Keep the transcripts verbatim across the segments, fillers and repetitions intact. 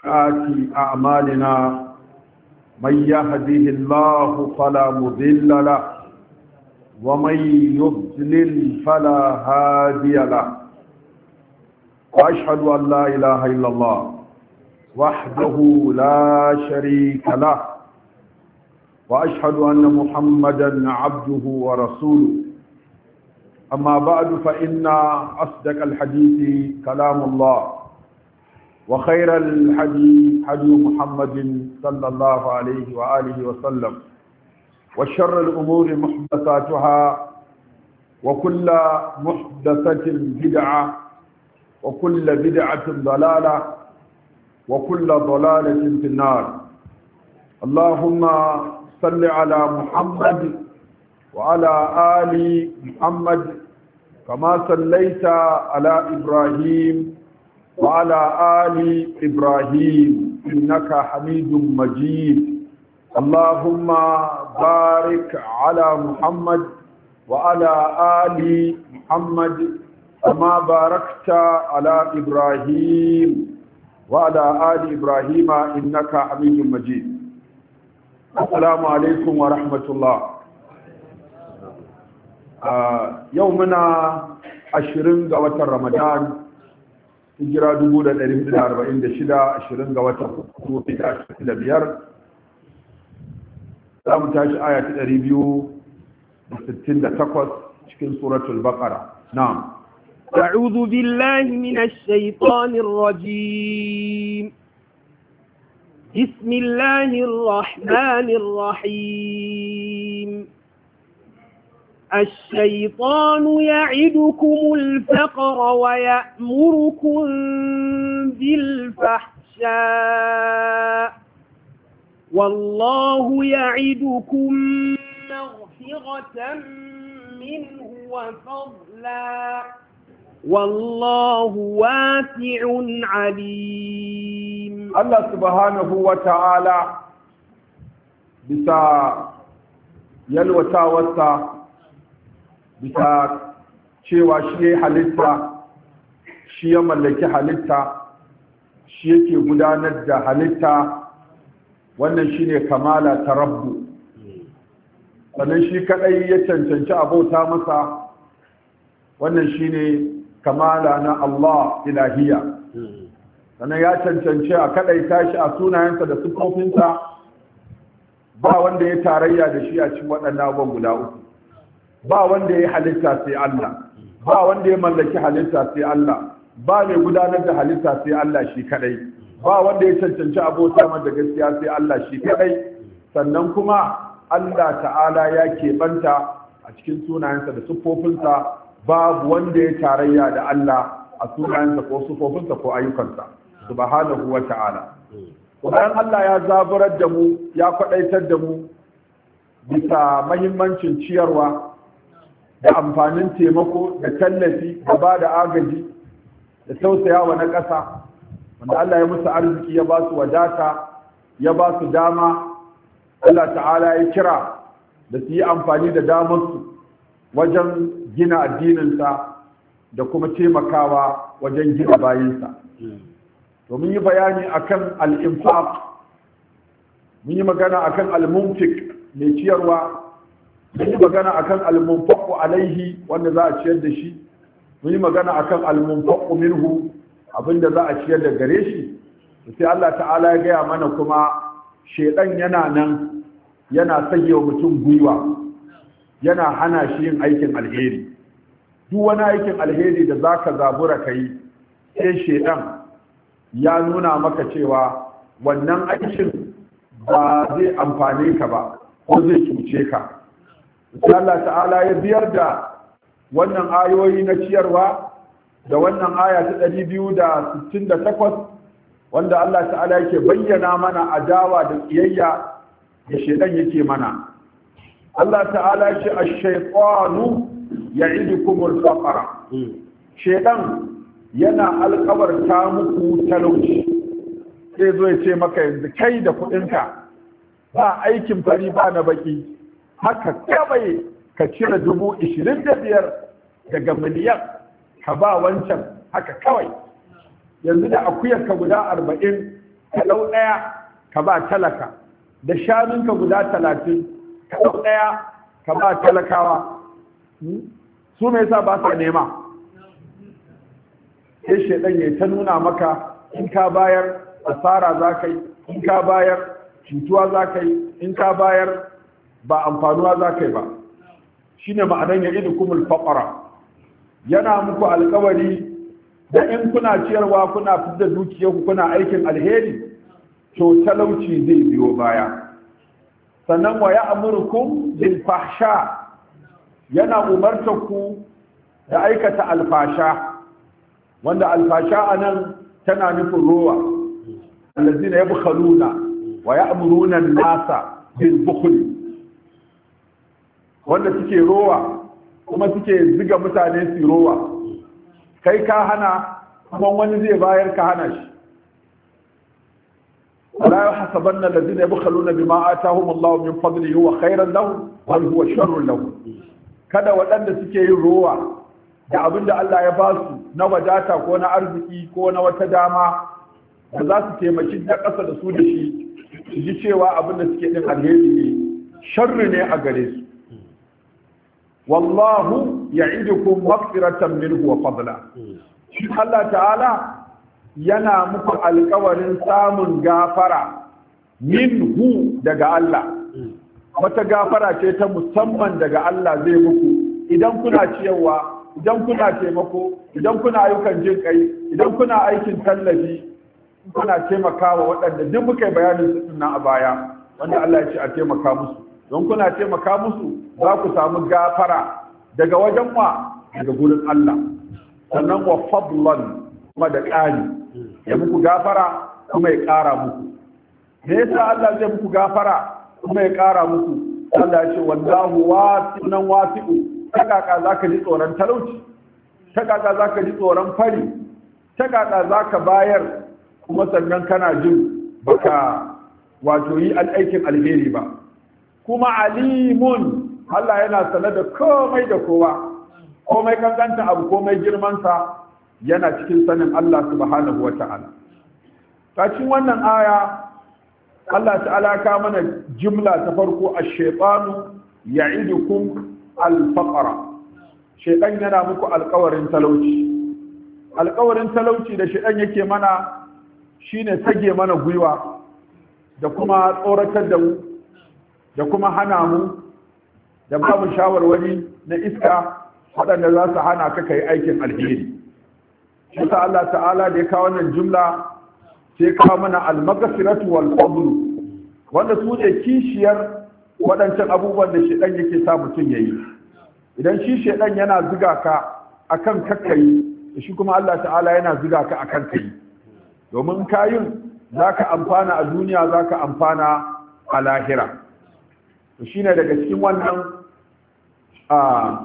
آتي أعمالنا من يهده الله فلا مضل له ومن يضلل فلا هادي له وأشهد أن لا إله إلا الله وحده لا شريك له وأشهد أن محمدا عبده ورسوله أما بعد فإن أصدق الحديث كلام الله وخير الحديث حديث محمد صلى الله عليه وآله وسلم وشر الأمور محدثاتها وكل محدثة بدعة وكل بدعة ضلالة وكل ضلالة في النار. اللهم صل على محمد وعلى آل محمد كما صليت على إبراهيم وعلى آل إبراهيم إنك حميد مجيد. اللهم بارك على محمد وعلى آل محمد كما باركت على إبراهيم وعلى آل إبراهيم إنك حميد مجيد. السلام عليكم ورحمة الله. آه يومنا عشرين قوة رمضان hijira dubu da ɗari hudu da arba'in da shida ashirin ga watan uku da ashirin da biyar za mu tashi aya ta ɗari biyu da sittin da takwas cikin suratul baqara. na'am. أعوذ بالله من الشيطان الرجيم. بسم الله الرحمن الرحيم. الشيطان يعدكم الفقر ويأمركم بالفحشاء والله يعدكم مغفرة منه وفضلا والله واسع عليم. الله سبحانه وتعالى بسا يلوتا وسا bisa cewa shi ya halitta, shi ya mallaki halitta, shi yake gudanar da halitta, wannan shi ne kamala ta rabbu. Sannan shi kadai ya cancanci abauta masa, wannan shi ne kamala na Allah ilahiya. Sannan ya cancanci a kadai tashi a sunayensa da siffofinsa, ba wanda ya tarayya da shi a cikin waɗannan abubuwan guda uku. Ba wanda ya halitta sai Allah, ba wanda ya mallaki halitta sai Allah, ba mai gudanar da halitta sai Allah shi kadai, ba wanda ya cancanci abota da gaskiya sai Allah shi kadai. Sannan kuma Allah ta'ala ya keɓanta a cikin sunayensa da siffofinsa, babu wanda ya tarayya da Allah a sunayensa ko siffofinsa ko ayyukansa subhanahu wa ta'ala. Bayan Allah ya zaburar da mu, ya kwaɗaitar da mu bisa mahimmancin ciyarwa da amfanin taimako da tallafi da ba da agaji da tausayawa na ƙasa, wanda Allah ya musu arziki ya ba su wadata ya ba su dama. Allah ta'ala ya kira da su yi amfani da damarsu wajen gina addininsa da kuma taimakawa wajen gina bayinsa. To mun yi bayani akan al-infaq, mun yi magana akan al-munfiq mai ciyarwa, mun yi magana akan al-munfaqu alaihi wanda za a ciyar da shi, mun yi magana akan al-munfaqu minhu abinda za a ciyar da gare shi. Sai Allah ta'ala ya gaya mana kuma shedan yana nan yana sage wa mutum gwiwa, yana hana shi yin aikin alheri. Duk wani aikin alheri da zaka zabura kai, sai shedan ya nuna maka cewa wannan aikin ba zai amfane ka ba ko zai cuce ka. Allah ta'ala ya biyar da wannan ayoyi na ciyarwa da wannan aya ta ɗari biyu da sittin da takwas, wanda Allah ta'ala yake bayyana mana adawa da ƙiyayya da shedan yake mana. Allah ta'ala ce ash-shaytanu ya'idukumul faqra. Shedan yana alƙawarta muku talauci. Sai zo ya ce maka yanzu kai da kuɗinka ba aikin fari ba na baki, haka kawai ka cire dubu ishirin da biyar daga miliyan ka ba wancan haka kawai. Yanzu da akuyarka guda arba'in ka ɗau ɗaya ka ba talaka, da shanunka guda talatin ka ɗau ɗaya ka ba talakawa, su me yasa ba sa nema? sai shaidan ya ta nuna maka in ka bayar asara za ka yi, in ka bayar cutuwa za ka yi, in ka bayar ba amfanuwa za ka yi ba. shi ne ma'anan ya idu kumul faƙara, yana muku alkawari da in kuna ciyarwa kuna fidda dukiyarku kuna aikin alheri to talauci zai biyo baya. sannan wa ya'murukum bil fahsha, yana umartar ku da aikata alfasha, wanda alfasha anan tana nufin rowa. allazina yabkhaluna wa ya'muruna an-nasa bil bukhl, wanda suke rowa kuma suke ziga mutane su rowa. kai ka hana kuma wani zai bayar ka hana shi. ولا يحسبن الذين يبخلون بما آتاهم الله من فضله هو خيرا لهم بل هو شر لهم. kada waɗanda suke yin rowa da abin da Allah ya ba su na wadata ko na arziki ko na wata dama da za su taimaki na ƙasa da su da shi su ji cewa abin da suke ɗin alheri ne, sharri ne a gare su. wallahu ya'idukum maghfiratan minhu wa fadla. Allah ta'ala yana muku alkawarin samun gafara minhu daga Allah. wata gafara ce ta musamman daga Allah zai muku idan kuna ciyarwa, idan kuna taimako, idan kuna ayyukan jin kai, idan kuna aikin tallafi, kuna taimakawa waɗanda duk muka yi bayanin su nan a baya, wanda Allah ya ce a taimaka musu. don kuna taimaka musu za ku samu gafara daga wajen wa, daga gurin Allah. sannan wa fadlan, kuma da ƙari, ya muku gafara kuma ya ƙara muku. me yasa Allah zai muku gafara kuma ya ƙara muku? Allah ya ce wallahu wasi'un wasi'u. ta kaka zaka ji tsoron talauci, ta kaka zaka ji tsoron fari, ta kaka zaka bayar kuma sannan kana jin baka wato yi aikin alheri ba. kuma alimun, Allah yana sanar da komai da kowa, komai kankanta abu komai girmansa yana cikin sanin Allah subhanahu wa ta'ala. Kacin wannan aya Allah ta'ala ka mana jumla ta farko, ash-shaytanu ya'idukum al-faqra. Shaytan yana muku alƙawarin talauci. Alƙawarin talauci da shaytan yake mana shine tage mana gwiwa da kuma tsoratar da mu da kuma hana mu da babu shawarwari na iska waɗanda za su hana ka kai aikin alheri. Shi sa Allah ta'ala da ya kawo wannan jumla sai kawo mana al-maghfiratu wal fadl, wanda su ne kishiyar waɗancan abubuwan da shedan yake sa mutum yayi. Idan shi shedan yana zuga ka akan kakkai, shi kuma Allah ta'ala yana zuga ka akan kai. Domin kayin zaka amfana a duniya, zaka amfana a lahira. To shine daga cikin wannan a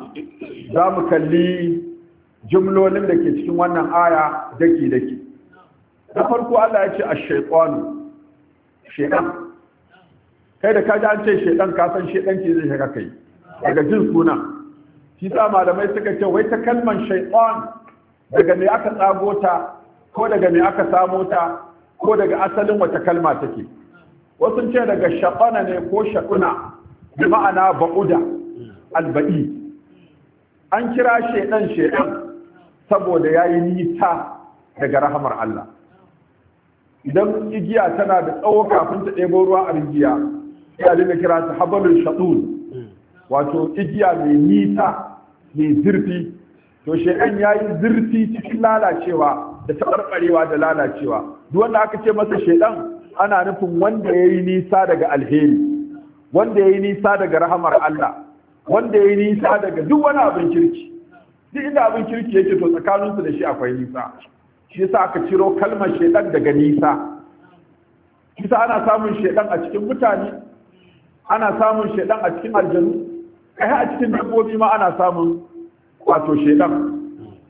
za mu kalli jumlolin da ke cikin wannan aya daki daki. Da farko Allah ya ce ash-shaytanu, shaytan. kai da kaji an ce shaytan ka san shaytanci zai shiga kai daga jin suna. shi sa malamai suka ce wai ta kalman shaytan daga me aka tsago ta, ko daga me aka samo ta, ko daga asalin wata kalma take. wasu ce daga shaqana ne ko shaquna, bi ma'ana ba'uda alba'i. an kira shaytan shaytan saboda yayi nisa daga rahamar Allah. idan igiya tana da tsawo kafin ta ɗebo ruwa a rijiya, ya dinga kira ta habalul shatul, wato igiya mai nisa mai zurfi. to shaytan yayi zurfi cikin lalacewa da tabarbarewa da lalacewa. duk wanda aka ce masa shaytan ana nufin wanda yayi nisa daga alheri, wanda yayi nisa daga rahamar Allah, wanda yayi nisa daga duk wani abin kirki. duk inda abin kirki yake to tsakaninsu da shi akwai nisa. shi yasa aka ciro kalmar shaytan daga nisa. shi yasa ana samun shaytan a cikin mutane, ana samun shaytan a cikin aljanu, kai a cikin dabbobi ma ana samun wato shaytan.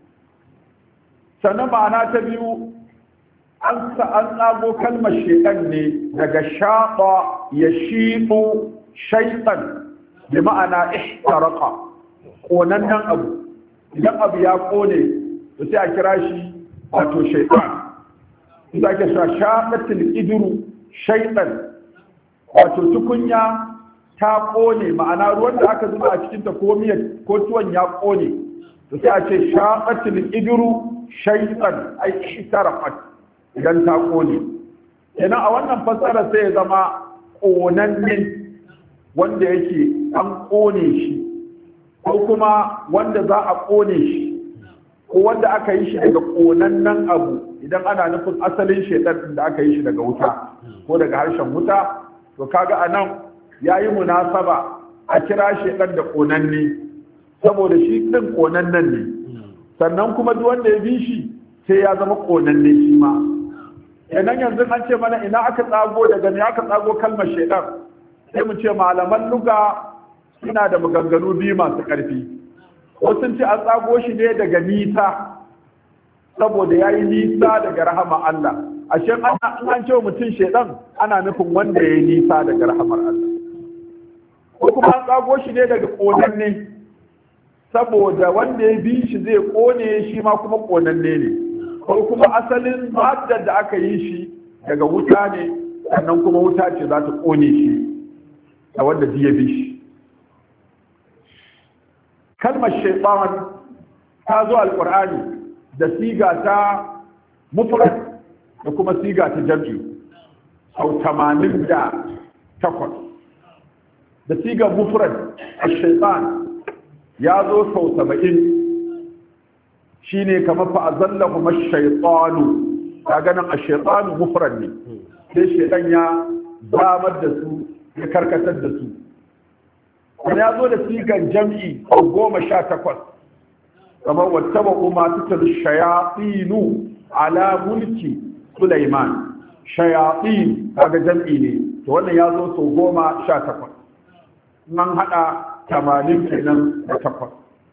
sannan ma'ana ta biyu, an tsago kalmar shaytan ne daga shaqa yashiqu shaytan, bi ma'ana ihtaraqa, konannen abu. idan abu ya kone to sai a kira shi wato shaytan. idan ake cewa shaqatil idru shaytan wato tukunya ta kone ma'ana ruwan da aka zuba a cikin ta ko miya ko tuwon ya kone to sai a ce shaqatil idru shaytan ai istarafat idan ta kone kenan a wannan fassara sai ya zama konannen wanda yake an kone shi ko kuma wanda za a kone shi ko wanda aka yi shi daga konannen abu idan ana nufin asalin shaitan da aka yi shi daga wuta ko daga harshen wuta to kaga anan yayi munasaba a kira shaitan da konanne saboda shi din konannen ne sannan kuma duk wanda ya bi shi sai ya zama konanne shi ma kenan yanzu an ce mana ina aka tsago daga ne aka tsago kalmar shaitan sai mu ce malaman luga suna da maganganu biyu masu ƙarfi wasu sun ce an tsago shi ne daga nisa saboda ya yi nisa daga rahama Allah ashe an ce wa mutum shaidan ana nufin wanda ya yi nisa daga rahamar Allah ko kuma an tsago shi ne daga ƙonanne saboda wanda ya bi shi zai ƙone shi ma kuma ƙonanne ne ko kuma asalin maddar da aka yi shi daga wuta ne sannan kuma wuta ce za ta ƙone shi da wanda ya bi shi kalmar shaitan ta zo alƙur'ani da siga ta mufrad da kuma siga ta jam'i sau tamanin da takwas da sigar mufrad ash-shaytan ya zo sau saba'in shine kamar fa azallahu ash-shaytanu kaga nan ash-shaytanu mufrad ne sai shaytan ya zamar da su ya karkatar da su wani ya zo da sigan jam'i a goma sha takwas kamar wata ba'u masu talu shayatsinu ala mulki Sulaiman shayatsin kaga jam'i ne to wannan ya zo sau goma sha takwas nan haɗa tamanin kenan da takwas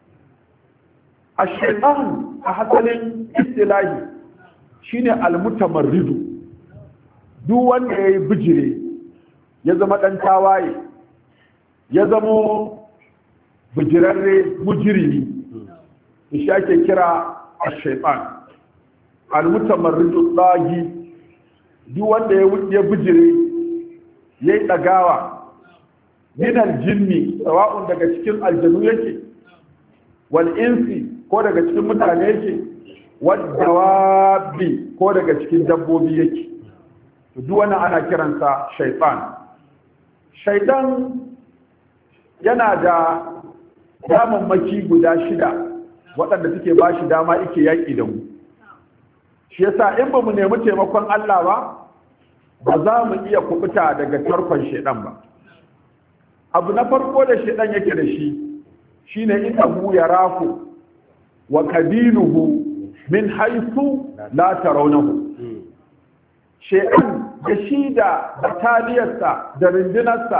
a shaitan a hasalin istilahi shine almutamarridu duk wanda ya yi bijire ya zama ɗan tawaye ya zamo bijirarre mujirimi shi ake kira ash-shaytan al-mutamarridu tsagi duk wanda ya bijire yayi dagawa minal jinni sawa'un daga cikin aljanu yake wal insi ko daga cikin mutane yake wad dawabi ko daga cikin dabbobi yake duk wannan ana kiransa shaytan shaytan yana da damammaki guda shida waɗanda suke ba shi dama ike yaƙi da mu shi yasa in ba mu nemi taimakon Allah ba ba za mu iya kubuta daga tarkon shaidan ba abu na farko da shaidan yake da shi shine innahu yaraku wa qabiluhu min haythu la tarawnahu shaidan da shi da bataliyarsa da rundunarsa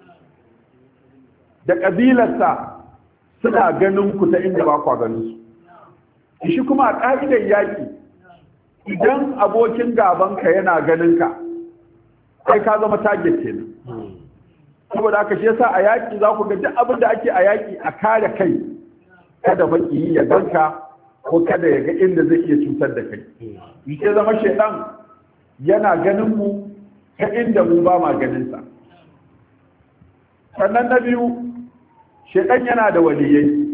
da ƙabilarsa suna ganin ku ta inda ba kwa ganin su shi kuma a ƙa'idar yaƙi idan abokin gabanka yana ganin ka sai ka zama target kenan saboda aka shi yasa a yaƙi za ku ga duk abin da ake a yaƙi a kare kai kada baki ya ganka ko kada ya ga inda zai iya cutar da kai shi zama shaidan yana ganin mu ta inda mu ba ma ganin sa sannan na biyu shaitan yana da waliyai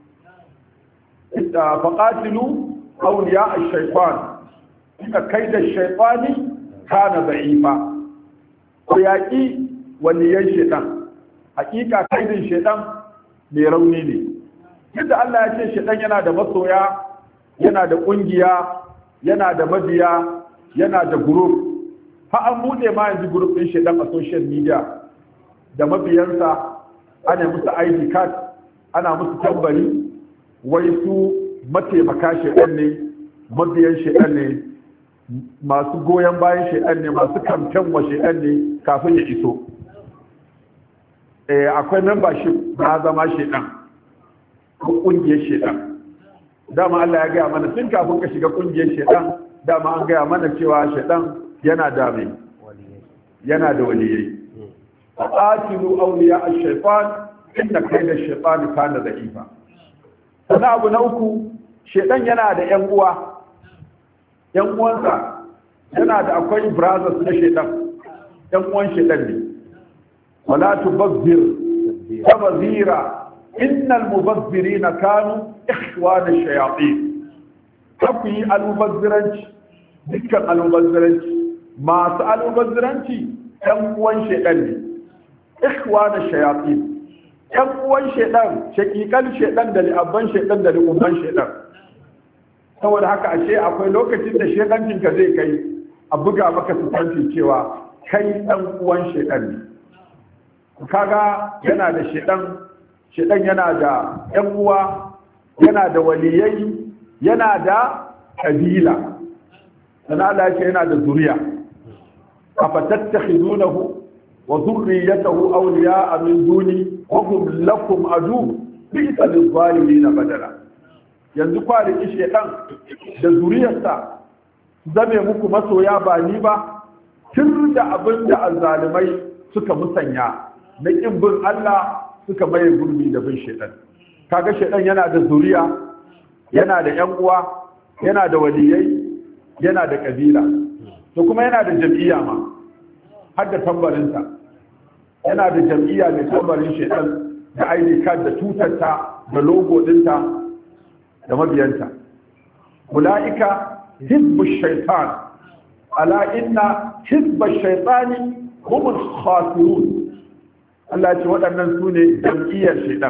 faqatilu awliya ash-shaytan inna kayda ash-shaytani kana da'ifa ko yaki waliyan shaitan hakika kaidin shaitan mai rauni ne yadda Allah ya ce shaitan yana da masoya yana da kungiya yana da mabiya yana da group ha an bude ma yanzu group din shaitan a social media da mabiyansa ana musu I D card ana musu tambari wai su mataimaka shaidan ne mabiyan shaidan ne masu goyon bayan shaidan ne masu kamfen wa shaidan ne kafin ya iso eh akwai membership na zama shaidan ko kungiyar shaidan dama Allah ya gaya mana tun kafin ka shiga kungiyar shaidan dama an gaya mana cewa shaidan yana da mai yana da waliyai فقاتلوا أولياء الشيطان إن كيد الشيطان كان ضعيفا sana abu na uku shedan yana da yan uwa yan uwansa yana da akwai brothers na shaitan ɗan uwan shaitan ne wala tubazzir tabzira innal mubazzirina kanu ikhwana shayatin kafi almubazziranci dukkan almubazziranci masu almubazziranci ɗan uwan shaitan ne ikhwana shayatin ɗan uwan shaitan shakikan shaitan da li'abban shaitan da li'umman shaitan. Saboda haka ashe akwai lokacin da shaidancin ka zai kai a buga maka sutanci cewa kai ɗan uwan shaitan ne. Kaga yana da shaitan, shaitan yana da ɗan uwa, yana da waliyai, yana da kabila. Sana Allah yake yana da zuriya. Afatattakhidunahu wa dhurriyyatahu awliya'a min duni wa hum lakum adu bi'sa lil-zalimin badala. Yanzu kwanaki shedan da zuriyarsa zame muku masoya ba ni ba tun da abin da azzalimai suka musanya na kin bin Allah suka maye gurbi da bin shedan. Kaga shedan yana da zuriya, yana da yan uwa, yana da waliyai, yana da kabila, to kuma yana da jam'iyya ma har da tambarinta. Yana da jam'iyya mai tambarin shedan da I D card da tutarta da logo dinta da mabiyanta. Ula'ika hizbu shaitan ala inna hizba shaitani humul khasirun. Allah ce waɗannan su ne jam'iyyar shaitan,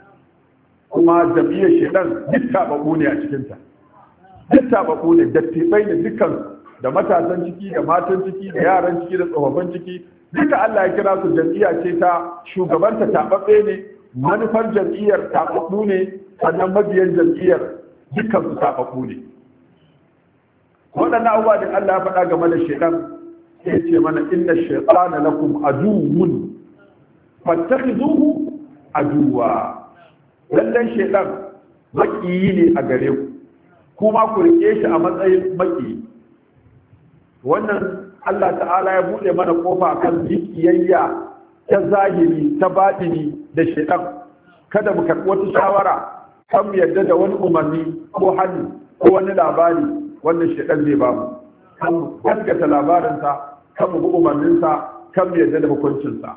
kuma jam'iyyar shaitan duk taɓaɓɓu ne a cikinta, duk taɓaɓɓu ne, dattibai ne dukkan, da matasan ciki da matan ciki da yaran ciki da tsofaffin ciki, duka Allah ya kira su jam'iyya ce ta shugabanta taɓaɓɓe ne, manufar jam'iyyar taɓaɓɓu ne, sannan mabiyan jam'iyyar dukkan su taɓaɓɓu ne. Waɗannan abubuwa da Allah ya faɗa game da shaitan sai ce mana inna shaitana lakum aduwwun fattakhizuhu aduwa. Lallan shaitan maƙiyi ne a gare ku, kuma ku rike shi a matsayin maƙiyi. Wannan Allah ta'ala ya buɗe mana kofa kan kiyayya ta zahiri ta baɗini da shaitan. Kada mu karɓi wata shawara, kan mu yarda da wani umarni ko hannu ko wani labari wannan shaitan zai ba mu. Kan mu gaskata labarinsa, kan mu bi umarninsa, kan mu yarda da hukuncinsa.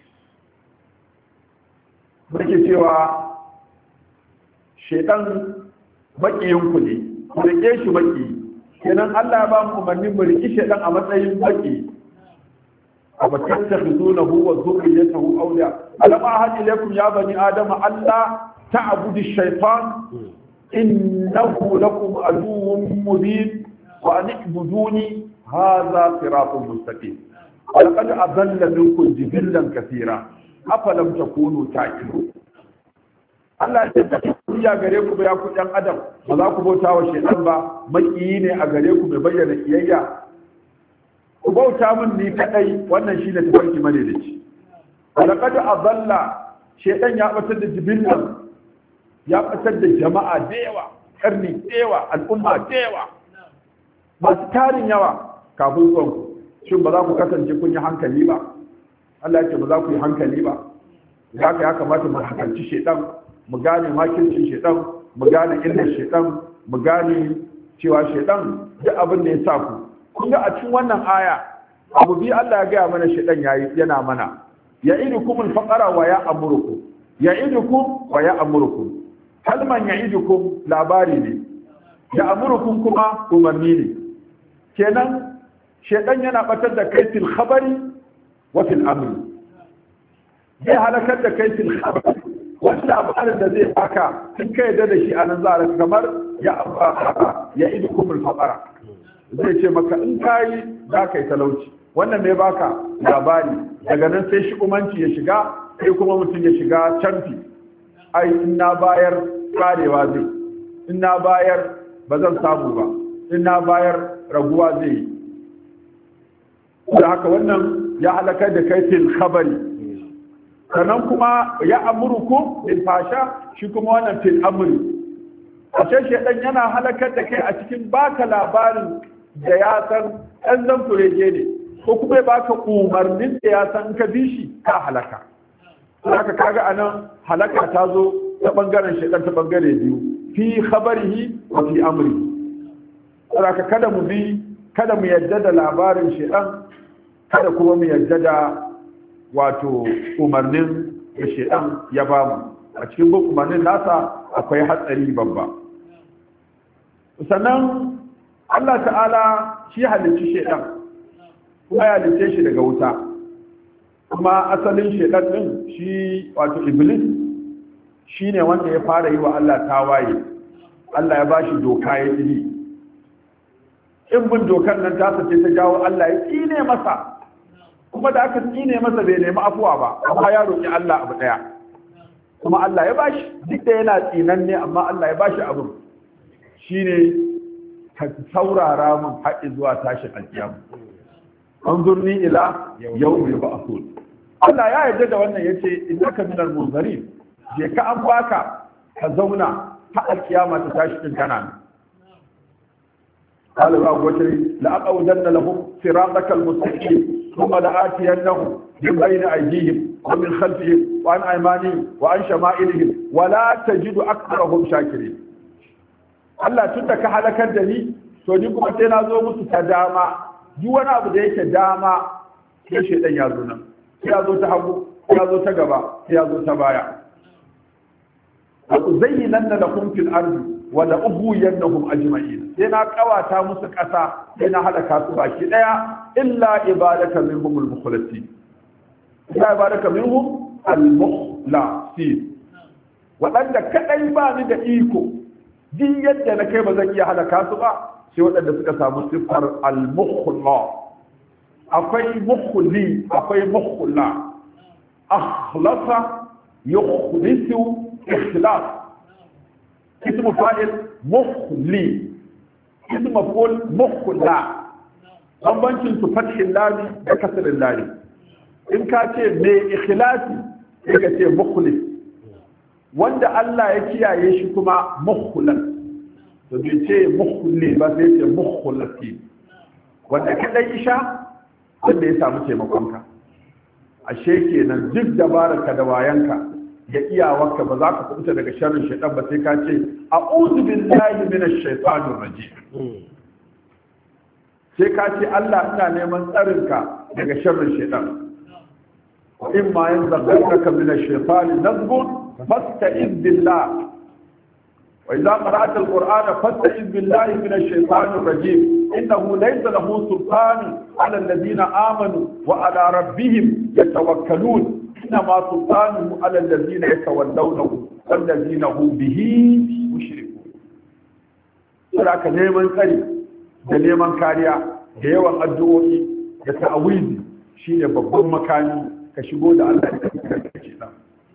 Muke cewa shaitan maƙiyinku ne, ku rike shi maƙiyi. Kenan Allah ya ba mu umarni mu riki shaitan a matsayin maƙiyi. أفتتخذونه وذريته أولياء ألم أعهد إليكم يا بني آدم ألا تعبدوا الشيطان إنه لكم عدو مبين وأن اعبدوني هذا صراط مستقيم ولقد أضل منكم جبلا كثيرا أفلم تكونوا تعقلون. Allah ya tafi ya gare ku ya ku ɗan adam ba za ku bauta wa shaitan ba, maƙiyi ne a gare ku mai bayyana kiyayya. Ku bauta min ni kadai, wannan shi ne tafarki madaidaici. Walaqad adalla, shaytan ya batar da jibillan, ya batar da jama'a da yawa, karni da yawa, al'umma da yawa, masu tarin yawa kafin zuwan ku. Shin ba za ku kasance kun yi hankali ba? Allah ya ce ba za ku yi hankali ba. Ya ka ya kamata mu hankalci shaytan, mu gane makircin shaytan, mu gane illar shaytan, mu gane cewa shaytan duk abin da ya sa ku. Kun ga a cikin wannan aya abu bi Allah ya gaya mana shaitan yayi yana mana ya'idukum al-faqara wa ya'murukum ya'idukum wa ya'murukum. Kalman ya'idukum labari ne, ya'murukum kuma umarni ne. Kenan shaitan yana batar da kai fil khabari wa fil amri, zai halakar da kai fil khabari. Wasu labarin da zai baka in ka yarda da shi anan za a kamar ya'idukum al-faqara, zai ce maka in kayi za ka yi talauci, wannan mai baka labari, daga nan sai shi umanci ya shiga, sai kuma mutum ya shiga canfi. Ai in na bayar karewa zai, in na bayar ba zan samu ba, in na bayar raguwa zai yi. Da haka wannan ya halakar da kai fil khabari. Sannan kuma ya amurukum bil fasha, shi kuma wannan fil amri. Ashe shedan yana halakar da kai a cikin baka labarin da ya san ɗan zan kurege ne, ko kuma ya baka umarnin da ya san ka bi shi ka halaka. Haka kaga anan halaka ta zo ta bangaren shaitan ta bangare biyu, fi khabarihi wa fi amri. Haka kada mu bi kada mu yadda da labarin shedan kada kuma mu yadda da wato umarnin da shedan ya bamu a cikin bin umarnin nasa akwai hatsari babba. Sannan Allah ta'ala shi halicci shedan kuma ya halicce shi daga wuta, kuma asalin shedan din shi wato iblis shine wanda ya fara yi wa Allah tawaye. Allah ya bashi doka ya yi in bin dokar nan ta sace ta jawo Allah ya tsine masa, kuma da aka tsine masa bai nemi afuwa ba amma ya roki Allah abu daya kuma Allah ya bashi, duk da yana tsinan ne amma Allah ya bashi abu shine ka saurara mun haƙi zuwa tashin alkiyama anzurni ila yawmi ba'thun. Allah ya yarda da wannan yace innaka minal munzirin, je ka an baka ka zauna ta alkiyama ta tashi din kana. قال الله وجل لأقعدن لهم صراطك المستقيم ثم لآتينهم من بين أيديهم ومن خلفهم وعن أيمانهم وعن شمائلهم ولا تجد أكثرهم شاكرين. Allah tun da ka halakar da ni to ni kuma sai na zo musu ta dama, duk wani abu da yake dama sai shedan ya zo nan, sai ya zo ta hagu, sai ya zo ta gaba, sai ya zo ta baya. Zayyinanna lakum fil ardi wa la ubuyannahum ajma'in, sai na kawata musu ƙasa sai na halaka su baki daya illa ibadaka minhum al-mukhlasin, illa ibadaka minhum al-mukhlasin, waɗanda kadai ba ni da iko duk yadda na kai ba zan iya halaka su ba sai waɗanda suka samu siffar al-mukhla. akwai mukhli akwai mukhla. akhlasa yukhlisu ikhlas, اسم فاعل مخلي اسم مفعول مخلى. bambancin su fathin lami da kasrin lami. in ka ce mai ikhlasi sai ka ce mukhlis, wanda Allah ya kiyaye shi kuma mukhlas, to bai ce mukhli ba sai ce mukhlasi, wanda kadai isha wanda ya samu taimakonka. ashe kenan duk dabararka da wayanka da iyawarka ba za ka kubuta daga sharrin shaitan ba sai ka ce a'udhu billahi minash shaitanir rajim, sai ka ce Allah ina neman tsarinka daga sharrin shaitan. wa in ma yanzaghaka minash shaitani nazghun fasta'iz billah, wa idza qara'ta al-qur'ana fasta'iz billahi minash shaitanir rajim innahu laysa lahu sultanun 'ala alladhina amanu wa 'ala rabbihim yatawakkalun إنما سلطانه على الذين يتولونه والذين هم به مشركون. saboda ka neman tsari da neman kariya da yawan addu'o'i da ta'awizi shine babban makami ka shigo da Allah da kake da.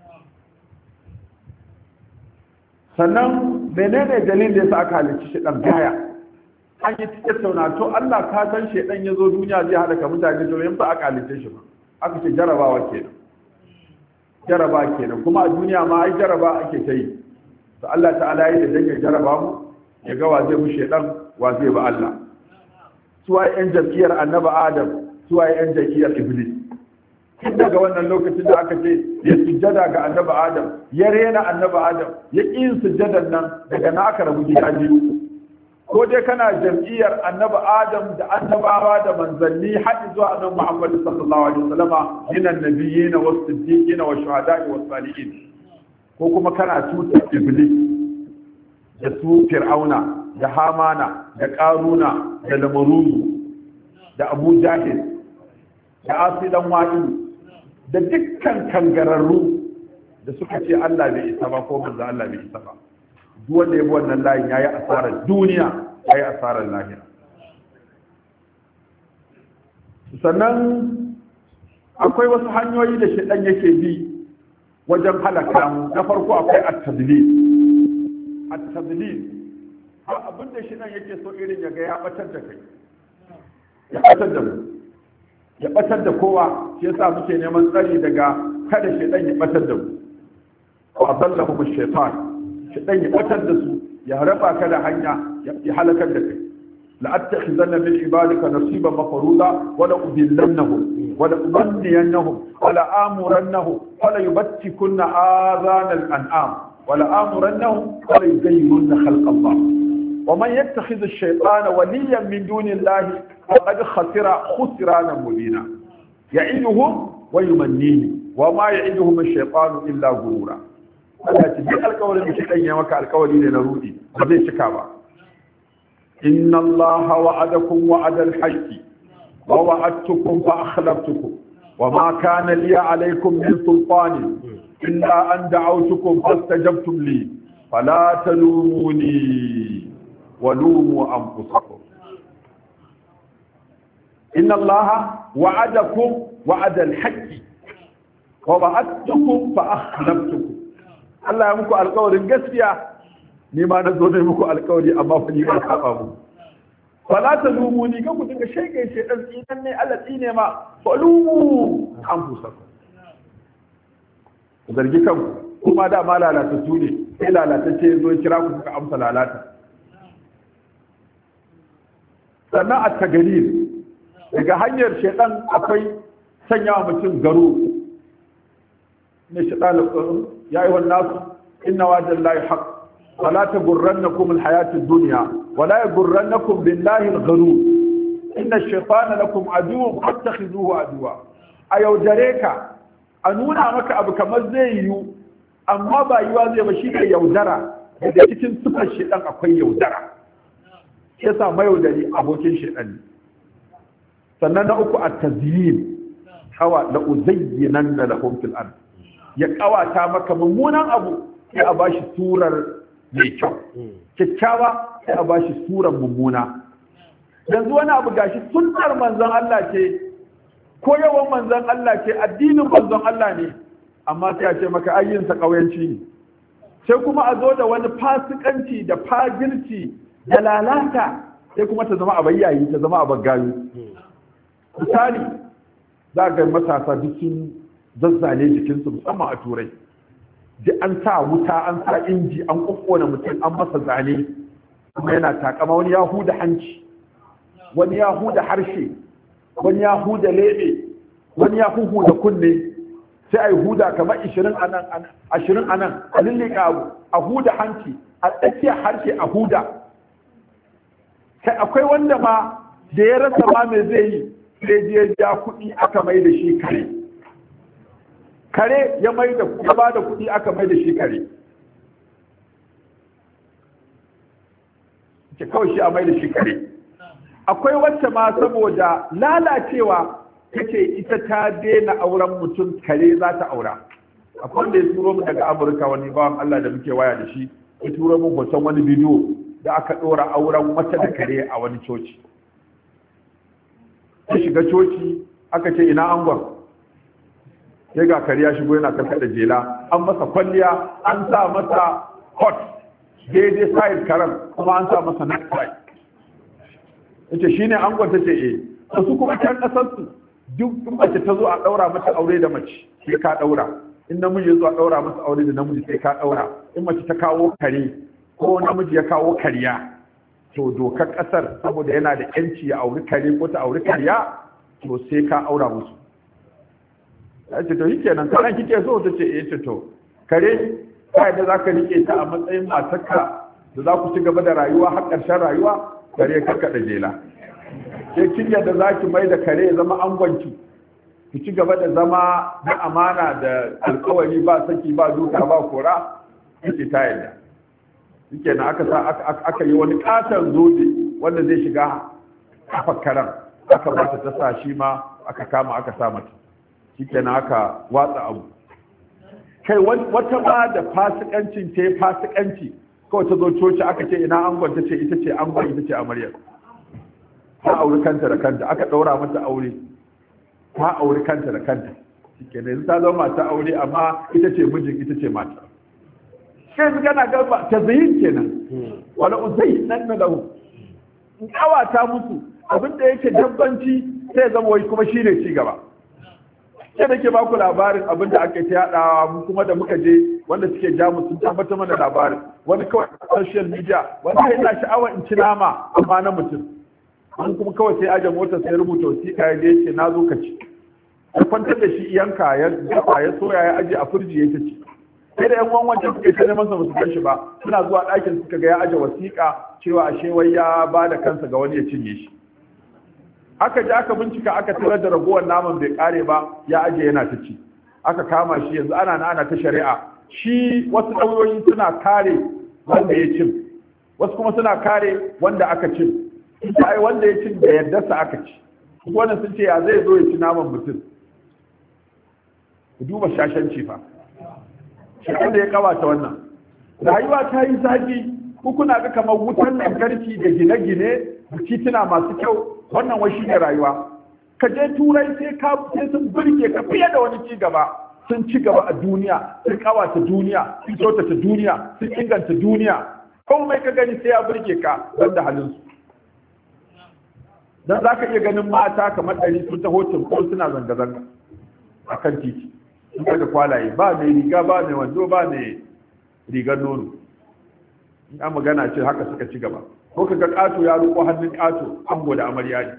sannan menene dalilin da yasa aka halicci shi dan gaya? an yi tattauna to Allah ka san shedan yazo duniya zai halaka mutane to yin ba aka halicce shi ba, aka ce jarabawa kenan. jaraba kenan kuma a duniya ma ai jaraba ake ta yi, to Allah ta'ala yi da dangin jaraba mu ya ga wa zai mu shedan wa zai ba Allah. suwaye yan jam'iyyar annabi Adam, suwaye yan jam'iyyar Iblis. tun daga wannan lokacin da aka ce ya sujjada ga annabi Adam, ya rena annabi Adam, ya ƙi yin sujjadan nan, daga na aka rabu gida biyu. ko dai kana jam'iyyar annabi Adam da annabawa da manzanni har zuwa annabi Muhammad sallallahu alaihi wasallama min annabiyyin was siddiqin was shuhada'i was salihin, ko kuma kana tuta Iblis da su Fir'auna da Hamana da Qaruna da Lamaruzu da Abu Jahil da Asidan Wa'il da dukkan kangararru da suka ce Allah bai isa ba ko manzo Allah bai isa ba. duk wanda ya bi wannan layin yayi asarar duniya yayi asarar lahira. sannan akwai wasu hanyoyi da shedan yake bi wajen halaka mu. na farko akwai at-tadlil. at-tadlil abinda shedan yake so irin ya ga ya batar da kai, ya batar da mu, ya batar da kowa. shi yasa muke neman tsari daga kada shedan ya batar da mu. wa adallahu bish-shaytan, shedan ya batar da su, ya raba ka da hanya, ya halakar da kai. la'attakhizanna min ibadika nasiban mafruḍa wa la udillannahum wa la umanniyannahum wa la amurannahum wa la yubattikunna adhan al-an'am wa la amurannahum wa la yughayyirunna khalqa Allah. wa man yattakhidhu ash-shaytana waliyan min dunillahi faqad khasira khusranan mubina ya'iduhum wa yumannihim wa ma ya'iduhum ash-shaytanu illa ghurura. Allah ce duk alƙawarin da shi dan ya maka alƙawari ne na rudi ba zai cika ba. inna allaha wa'adakum wa'adal haqqi wa wa'adtukum fa akhlaftukum wa ma kana li alaykum min sultanin illa an da'awtukum fastajabtum li fala talumuni wa lumu anfusakum. inna allaha wa'adakum wa'adal haqqi wa wa'adtukum fa akhlaftukum. Allah ya muku alƙawarin gaskiya, ni ma na zo da muku alƙawari amma fa ni ba saba mu. Fala ta lumu ni kan ku dinga shege shi dan tsinan ne Allah tsine ma falumu anfusakum. Ku zargi kanku kuma da ma lalata su ne sai lalatacce zo ya kira ku kuka amsa lalata. Sannan a tagarir daga hanyar shedan akwai sanya mutum garo ne shedan ya yi wannan inna wa'dallahi haqq ولا تغرنكم الحياة الدنيا ولا يغرنكم بالله الغرور إن الشيطان لكم عدو فاتخذوه عدوا أيودريكا أنونا مكا أبو كمزيو أما با يوازي بشيك يودرا إذا تكن سفر الشيطان أكوي يودرا يسا ما يودري أبوكين شيطان سننا أكو التزيين حوى لأزينن لهم في الأرض يكاوى تامك ممونا أبو يا أباش سورة mai kyau kyakkyawa sai a bashi suran mummuna. Yanzu wani abu gashi sunnar manzon Allah ce ko yawan manzon Allah ce addinin manzon Allah ne amma sai a ce maka ayyinsa kauyanci ne, sai kuma a zo da wani fasikanci da fagirci da lalata sai kuma ta zama a bayyayi ta zama a baggayu. Misali za ga matasa duk sun zazzale jikinsu musamman a turai, duk an sa wuta an sa inji an kokkona mutum an masa zane kuma yana takama wani ya huda hanci, wani ya huda harshe, wani ya huda lebe, wani ya huda kunne, sai a yi huda kamar ishirin a nan ashirin a nan a lullika abu a huda hanci a tsakiyar harshe a huda. Kai akwai wanda ma da ya rasa ma me zai yi sai je ja kuɗi aka mai da shi kare kare ya mai da ya ba da kuɗi aka mai da shi kare, ke kawai shi a mai da shi kare. Akwai wacce ma saboda lalacewa take ita ta daina auren mutum kare za ta aura. Akwai wanda ya turo mu daga Amurka, wani bawan Allah da muke waya da shi ya turo mu hoton wani bidiyo da aka ɗora auren wata da kare a wani coci. Ta shiga coci aka ce ina angon, sai ga kare ya shigo yana karkada jela, an masa kwalliya, an sa masa hot daidai side karam kuma an sa masa necktie. Yace shine angon, tace eh. To su kuma kan kasar su duk mace ta zo a daura mata aure da mace sai ka daura, in namiji ya zo a daura masa aure da namiji sai ka daura, in mace ta kawo kare ko namiji ya kawo kariya to dokar kasar saboda yana da yanci ya auri kare ko ta auri kariya to sai ka aura musu. Ya ce to yi kenan kanan kike so, ta ce eh to kare kai da zaka rike ta a matsayin matarka da za ku ci gaba da rayuwa har ƙarshen rayuwa, kare karka da jela. Ke kin yadda zaki mai da kare ya zama angonki, ki ci gaba da zama da amana da alƙawari ba saki ba duka ba kora, kike ta yadda. Shike na aka sa aka yi wani katon zobe wanda zai shiga kafar karen, aka ba ta sa shi ma aka kama aka sa mata. Shike na aka watsa abu. Kai wata ma da fasikancin ta yi fasikanci kawai ta zo coci aka ce ina angon, ta ce ita ce angon ita ce amaryar. Ta auri kanta da kanta, aka ɗaura mata aure, ta auri kanta da kanta. Shike na yanzu ta zama mata aure amma ita ce mijin ita ce mata. Kai su gana gaba ta zayin kenan, wala uzai nan na lahu. In kawata musu abin da yake dabbanci sai zama wai kuma shine ci gaba. Sai da ke ba ku labarin abin da aka ta yadawa mu kuma da muka je wanda suke jamu sun tabbatar mana labarin. Wani kawai social media wanda yana sha'awar in ci nama amma na mutum. An kuma kawai sai aje motar sai rubuta wasiƙa ya ce na zo ka ci. Ya kwantar da shi yanka ya gafa ya soya ya aje a firji ya ci. sai da yan uwan wancan suka ta neman sa ba su gan shi ba, suna zuwa ɗakin suka ga ya aje wasiƙa cewa ashe wai ya ba da kansa ga wani ya cinye shi. Aka je aka bincika aka tarar da ragowar naman bai kare ba, ya aje yana ta ci. Aka kama shi, yanzu ana na ana ta shari'a. Shi wasu ɗauyoyi suna kare wanda ya cin, wasu kuma suna kare wanda aka cin. Ita ai wanda ya cin da yadda sa aka ci. Wannan sun ce ya zai zo ya ci naman mutum. Ku duba shashanci fa. Shi da ya kawata wannan. Rayuwa ta yi zafi, ku kuna ga kamar wutan lantarki da gine-gine da tituna masu kyau, wannan wai shi ne rayuwa. Ka je turai sai ka sai sun burge ka fiye da wani ci gaba. Sun ci gaba a duniya, sun kawata duniya, sun kyautata duniya, sun inganta duniya. Komai ka gani sai ya burge ka don da halinsu. Don za ka iya ganin mata kamar ɗari sun taho ko suna zanga-zanga a kan titi. Sun daga kwalaye, ba mai riga, ba mai wando, ba mai rigar nono. In an magana ce haka suka ci gaba. Ko ka ga ƙato ya roƙo hannun ƙato, ango da amarya ne.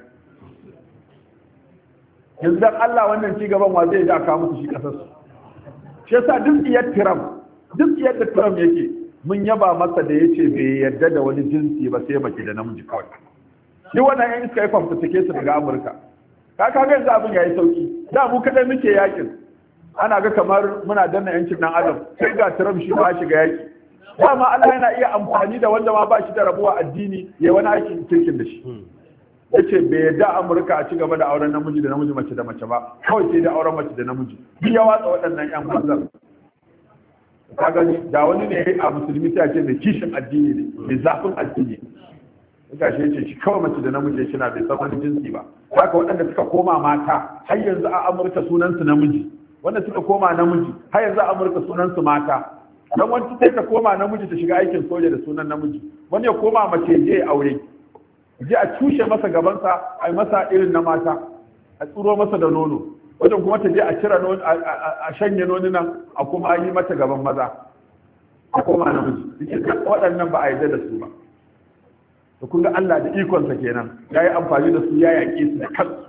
Yanzu dan Allah wannan ci gaban wa zai da aka musu shi ƙasarsu. Shi yasa duk iyar Trump, duk iyar da Trump yake, mun yaba masa da yace bai yarda da wani jinsi ba sai mace da namiji kawai. Duk wannan yan iska ya kwamfuta su daga Amurka. Ka ka ga yanzu abin yayi sauki. Da mu kadai muke yakin. Ana ga kamar muna danna yancin dan Adam. Sai ga Trump shi ba shiga yaki. Dama Allah yana iya amfani da wanda ma ba shi da rabuwa addini ya wani aikin kirkin da shi. Yace bai yarda Amurka a ci gaba da auren namiji da namiji mace da mace ba. Kawai sai da auren mace da namiji. Duk ya watsa waɗannan yan banzan. Ka gani da wani ne a musulmi sai ce mai kishin addini ne, mai zafin addini. Ga shi yace shi kawai mace da namiji shi na bai san wani jinsi ba. Haka waɗanda suka koma mata har yanzu a Amurka sunan su namiji. Wanda suka koma namiji har yanzu a Amurka sunan su mata. Dan wani sai ka koma namiji ta shiga aikin soja da sunan namiji. Wani ya koma mace je aure. Je a tushe masa gabansa a yi masa irin na mata. A tsuro masa da nono. Wajen kuma ta je a cire nono a shanye nonunan a kuma yi mata gaban maza. A koma namiji. Waɗannan ba a yarda da su ba. Da kun ga Allah da ikonsa kenan ya yi amfani da su ya yaƙe su da kansu.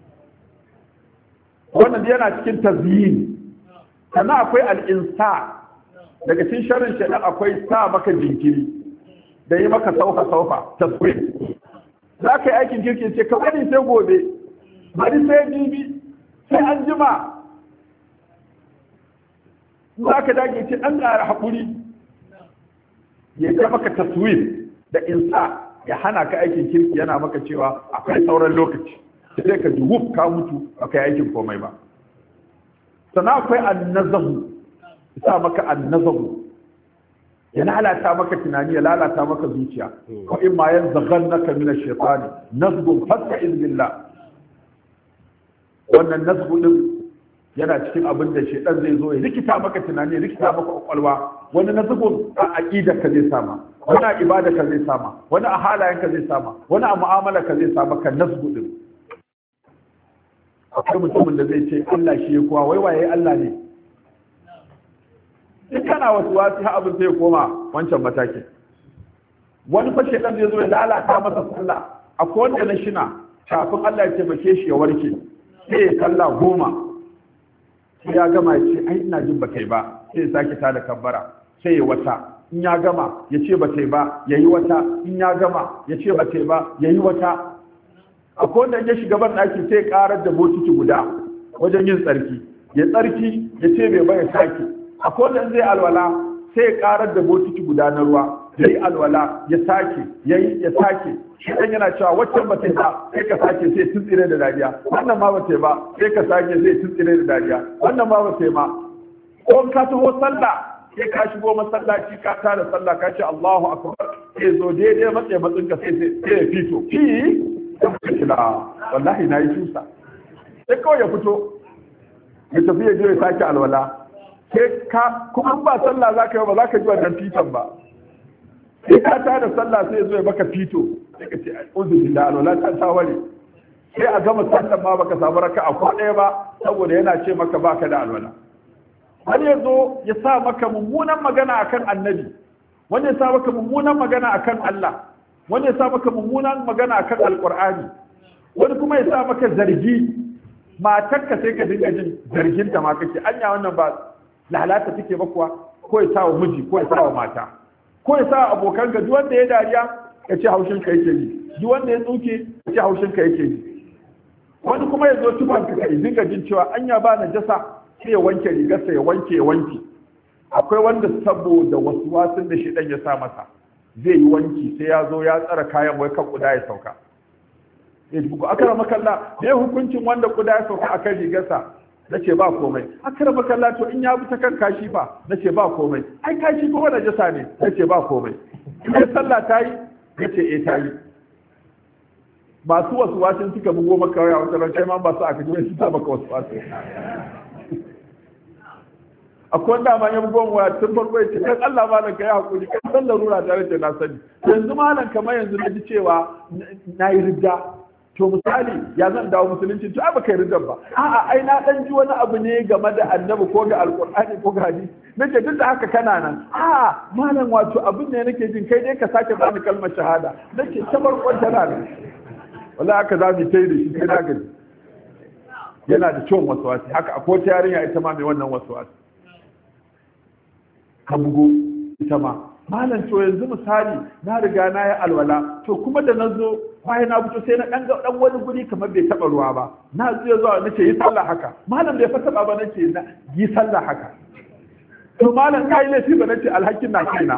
Wannan yana cikin tazyin. Sannan akwai al'insa. Daga cikin sharrin shaɗan akwai sa maka jinkiri. Da yi maka sauka-sauka, taswir. Za ka yi aikin kirki ce, ka bari sai gobe, bari sai bibi, sai an jima. Za ka dage ce ɗan ƙara haƙuri. Ya ce maka taswir da insa. Ya hana ka aikin kirki yana maka cewa akwai sauran lokaci sai ka ji wuf ka mutu ba ka yi aikin komai ba. Sannan akwai annazahu, sa maka annazahu ya lalata maka tunani, ya lalata maka zuciya. Ko in ma yan zaghannaka min ash-shaytani nazghun fasta'in billah. Wannan nazghu din yana cikin abin da shaytan zai zo ya rikita maka tunani, ya rikita maka kwakwalwa. Wani nazghun a aqida ka zai sama, wani a ibada ka zai sama, wani a halayen ka zai sama, wani a mu'amala ka zai sama ka nazghu din. Akwai mutumin da zai ce Allah shi ya kowa, wai waye Allah ne? In kana wasu wasu ha abin sai koma wancan mataki. Wani fa shaytan zai zo ya lalata masa sallah. Akwai wanda na shina kafin Allah ya taimake shi ya warke sai ya sallah goma. Sai ya gama ya ce ai ina jin ba kai ba, sai ya sake tada kabbara, sai ya wata. In ya gama ya ce ba kai ba, ya yi wata. In ya gama ya ce ba kai ba, ya yi wata. Akwai wanda ya shiga ban ɗaki sai ya karar da botiki guda wajen yin tsarki. Ya tsarki ya ce bai ba ya sake. Akwai wanda zai alwala sai ya karar da botiki guda na ruwa. Ya yi alwala ya sake, ya yi ya sake. Shi ɗan yana cewa waccan ba ta yi ba sai ka sake sai tuntsire da dariya. Wannan ma ba ta yi ba sai ka sake sai tuntsire da dariya. Wannan ma ba ta yi ma. Ko ka taho sallah sai ka shigo masallaci ka tara sallah ka ce Allahu akbar sai zo daidai matsayi matsin ka sai sai ya fito fi la wallahi nayi tusa sai kawai ya fito ya tafi ya je ya sake alwala sai ka kuma ba sallah zaka yi ba zaka ji wannan fitan ba sai ka tara sallah sai ya zo ya baka fito sai ka ce uzu billahi alwala ta taware sai a gama sallah ma baka samu raka'a ko ɗaya ba saboda yana ce maka baka da alwala. Wani ya zo ya sa maka mummunan magana akan annabi, wani ya sa maka mummunan magana akan Allah, wani ya sa maka mummunan magana akan alƙur'ani, wani kuma ya sa maka zargi, matarka sai ka dinga jin zarginta ma kake, anya wannan ba lalata take ba kuwa, ko ya sa wa miji ko ya sa wa mata ko ya sa wa abokan ka, duk wanda ya dariya ya ce haushin ka yake ji, duk wanda ya tsuke ya ce haushin ka yake ji. Wani kuma ya zo tufan ka kai dinga jin cewa anya ba na jasa, sai ya wanke rigarsa ya wanke ya wanke. Akwai wanda saboda wasu wasun da shedan ya sa masa zai yi wanki sai ya zo ya tsara kayan wai kan kuda ya sauka. Ya ji buku akara makalla me hukuncin wanda kuda ya sauka akan rigarsa? Nace ba komai. Akara makalla to in ya bi ta kan kashi fa? Nace ba komai. Ai kashi kuma da jasa ne. Nace ba komai. In sallah ta yi? Nace eh ta yi. Masu wasu wasin suka bugo maka waya wata ran kai ma ba su aka ji su ta maka wasu wasu. Akwai wanda ma ya bugo mu waya tun farko ya ce dan Allah malam kai hakuri kan san larura da rage na sani. Yanzu malam kamar yanzu na ji cewa na yi ridda. To misali ya zan dawo musulunci to ai baka yi riddan ba. A'a ai na dan ji wani abu ne game da annabi ko ga alqur'ani ko ga hadisi. Nace duk da haka kana nan. A'a malam wato abin ne nake jin kai dai ka sake bani kalmar shahada. Nace ta farkon tana nan. Wallahi haka za mu tai da shi kai da gaji. Yana da ciwon waswasi haka akwai ta yarinya ita ma mai wannan waswasi. Ka bugo ita ma malam to yanzu misali na riga na yi alwala to kuma da na zo bayan na fito sai na dan ga dan wani guri kamar bai taba ruwa ba na zuwa zuwa nace yi sallah haka malam bai fata ba nace na yi sallah haka to malam kai laifi ba nace alhakin na kaina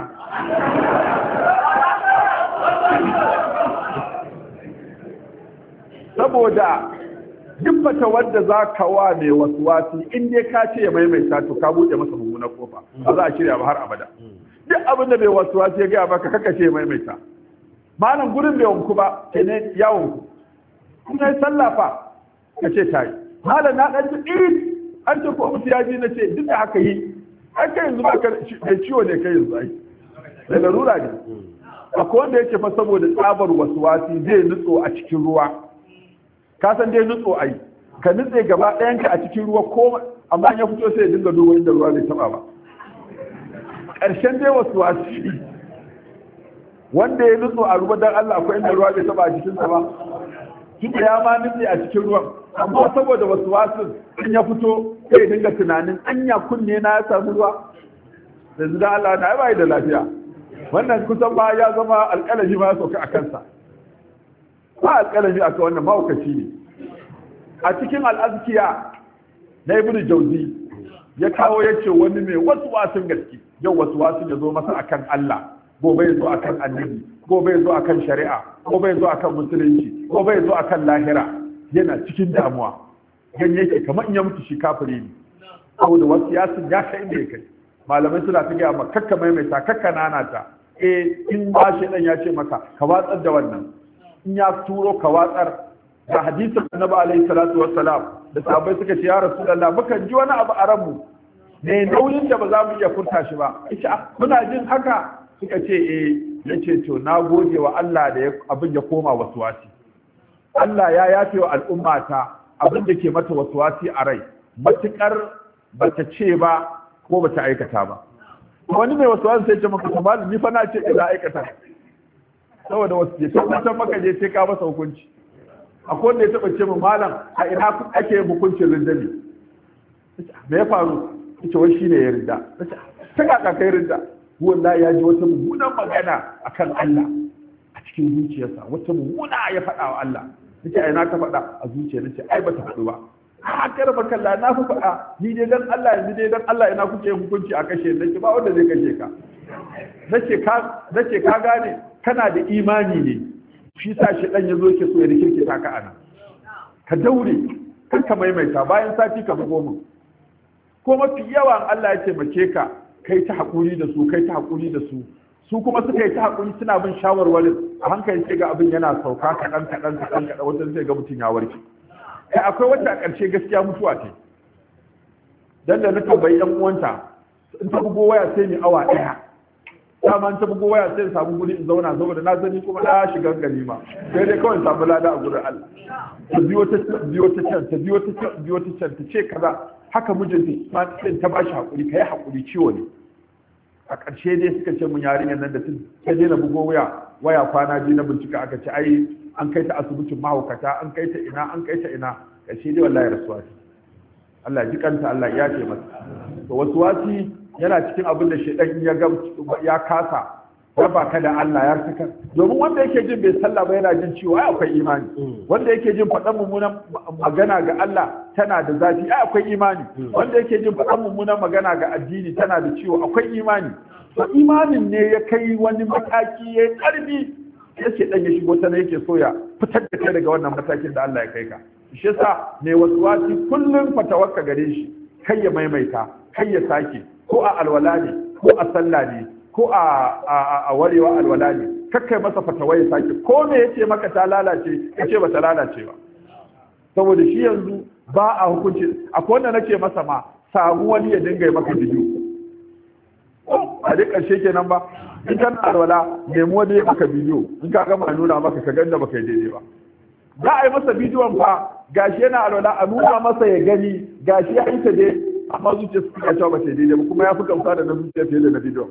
saboda duk fata wadda za ka wa mai wasuwasi in dai ka ce ya maimaita to ka buɗe masa mummunar kofa ba za a shirya ba har abada duk abin da mai wasuwasi ya gaya maka kaka ce ya maimaita malam gurin bai wanku ba ke ne ya wanku kuma yi sallah fa ka ce ta yi malam na ɗan ji ɗin an ce ko mutu ya ji na ce duk da haka yi an kai yanzu ba ka ciwo ne kai yanzu ai da larura ne akwai wanda yake fa saboda tsabar wasuwasi zai nutso a cikin ruwa ka san dai nutso ai ka nutse gaba ɗayanka a cikin ruwa ko amma ya fito sai ya dinga duba inda ruwa bai taba ba ƙarshen dai wasu wasu wanda ya nutso a ruwa dan Allah akwai inda ruwa bai taba a cikin sa ba tunda ya ma nutse a cikin ruwan amma saboda wasu wasu in ya fito sai ya dinga tunanin anya kunne na ya samu ruwa da zuwa Allah na bai da lafiya wannan kusan ba ya zama alƙalaji ma ya sauka a kansa ba alƙalami aka wannan mahaukaci ne a cikin al'azkiya na ibnu jauzi ya kawo ya ce wani mai wasu wasun gaske yau wasu wasun ya zo masa akan Allah gobe ya zo akan annabi gobe ya zo akan shari'a gobe ya zo akan musulunci gobe ya zo akan lahira yana cikin damuwa gan yake kamar in ya mutu shi kafiri ne saboda wasu yasin ya kai inda ya kai malamai suna ta gaya maka kakka maimaita kakka nanata eh in ba shi dan ya ce maka ka watsar da wannan in ya turo ka watsar da hadisin annabi alaihi salatu wassalam da sahabbai suka ce ya rasulullah mukan ji wani abu a ranmu ne nauyin da ba za mu iya furta shi ba yace muna jin haka suka ce eh yace to na gode wa Allah da abin ya koma waswasi Allah ya yafe wa al'ummata abin da ke mata waswasi a rai matukar bata ce ba ko bata aikata ba wani mai waswasi sai ce maka to malam ni fa na ce ina aikata saboda wasu ya tabbatar maka je sai ka masa hukunci akwai wanda ya taba ce mu malam a ina ake hukuncin rindabi me ya faru ita wai shine ya rinda ta kaka kai rinda wallahi ya ji wata mummunan magana akan Allah a cikin zuciyarsa wata mummuna ya faɗa wa Allah nace ai na ka faɗa a zuciya nace ai bata faɗi ba a karba kalla na fi faɗa ni dai dan Allah yanzu dai dan Allah ina kuke hukunci a kashe nace ba wanda zai kashe ka nace ka nace ka gane kana da imani ne shi sa shi dan yazo yake so ya rikirke ka ana ka daure kan ka maimaita bayan sati ka bugo mu ko mafi yawan Allah ya taimake ka kai ta hakuri da su kai ta hakuri da su su kuma suka yi ta hakuri suna bin shawarwarin a hankali sai ga abin yana sauka kaɗan kaɗan kaɗan kaɗan wajen sai ga mutum ya warke kai akwai wata a ƙarshe gaskiya mutuwa ce dan da na tambayi ɗan uwanta in ta bugo waya sai ni awa ɗaya dama ta bugo waya sai samu guri in zauna saboda na sani kuma na shiga ganima sai dai kawai samu lada a gurin Allah ta biyo ta biyo ta can ta biyo ta can biyo ta can ta ce kaza haka mijinta ma din ta bashi hakuri kai hakuri ciwo ne a ƙarshe dai suka ce mun yarinyar nan da ta je na bugo waya waya kwana biyu na bincika aka ce ai an kai ta asibitin mahaukata an kai ta ina an kai ta ina ƙarshe dai wallahi rasuwa ce Allah ji kanta Allah ya ce masa to wasu wasi yana cikin abin da shedan ya ga ya kasa raba ka da Allah ya saka domin wanda yake jin bai sallah ba yana jin cewa ai akwai imani wanda yake jin faɗan mummunan magana ga Allah tana da zafi ai akwai imani wanda yake jin faɗan mummunan magana ga addini tana da ciwo akwai imani to imanin ne ya kai wani mataki ya karbi yake dan ya shigo ta ne yake so ya fitar da kai daga wannan matakin da Allah ya kai ka shi yasa ne waswasi kullum fatawakka gare shi kai ya maimaita kai ya sake ko a alwala ne ko a sallah ne ko a a warewa alwala ne kakkai masa fatawa ya sake ko me yace maka ta lalace kace ba ta lalace ba saboda shi yanzu ba a hukunci akwai wanda nake masa ma samu wani ya dinga maka bidiyo a duk ƙarshe kenan ba in kana alwala nemi wani ya maka bidiyo in ka gama nuna maka ka ganda baka yi daidai ba za a yi masa bidiyon fa gashi yana alwala a nuna masa ya gani gashi ya yi ta dai amma zuciya su ya cewa ba ta daidai ba kuma ya fi gamsa da na zuciya fiye da na bidiyon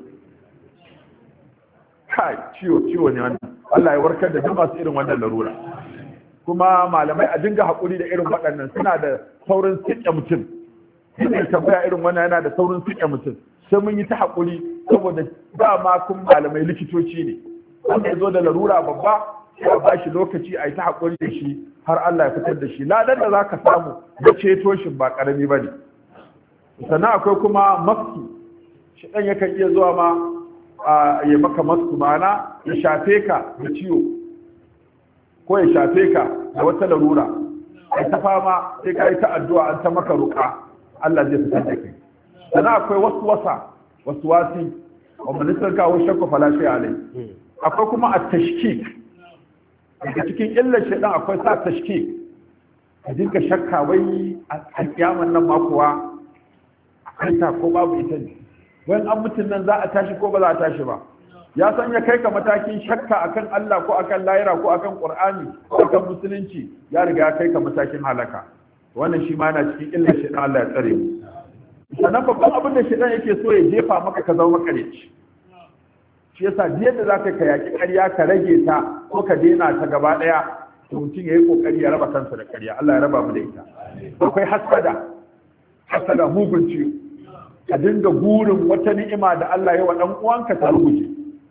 kai ciwo ciwo ne wannan Allah ya warkar da duk masu irin wannan larura kuma malamai a dinga haƙuri da irin waɗannan suna da saurin siƙe mutum ina tambaya irin wannan yana da saurin siƙe mutum sai mun yi ta haƙuri saboda dama kun malamai likitoci ne wanda ya zo da larura babba ya ba shi lokaci a yi ta haƙuri da shi har Allah ya fitar da shi ladan da za ka samu da ceto shi ba ƙarami ba ne sannan akwai kuma maski shi ɗan yakan iya zuwa ma ya maka masu ma'ana ya shafe ka da ciwo ko ya shafe ka da wata larura ai ta fama sai ka yi ta addu'a an ta maka ruka Allah zai fitar da kai sannan akwai wasu wasa wasu wasi wa ministan kawo shakku falashe alai akwai kuma a tashkik daga cikin illar shaidan akwai sa tashkik ka dinka shakka wai a kiyaman nan ma kuwa akwai ta ko babu ita ne wani an mutum nan za a tashi ko ba za a tashi ba ya san ya kai ka matakin shakka akan Allah ko akan lahira ko akan Qur'ani ko akan musulunci ya riga ya kai ka matakin halaka wannan shi ma yana cikin illar shaitan Allah ya tsare mu sannan babban abin da shaitan yake so ya jefa maka ka zama makareci shi yasa duk yadda zaka ka yaki ƙarya ka rage ta ko ka daina ta gaba daya to mutum yayi kokari ya raba kansa da ƙarya Allah ya raba mu da ita akwai hasada hasada mugun ciwo ka dinga burin wata ni'ima da Allah ya wa dan uwanka ta rubuce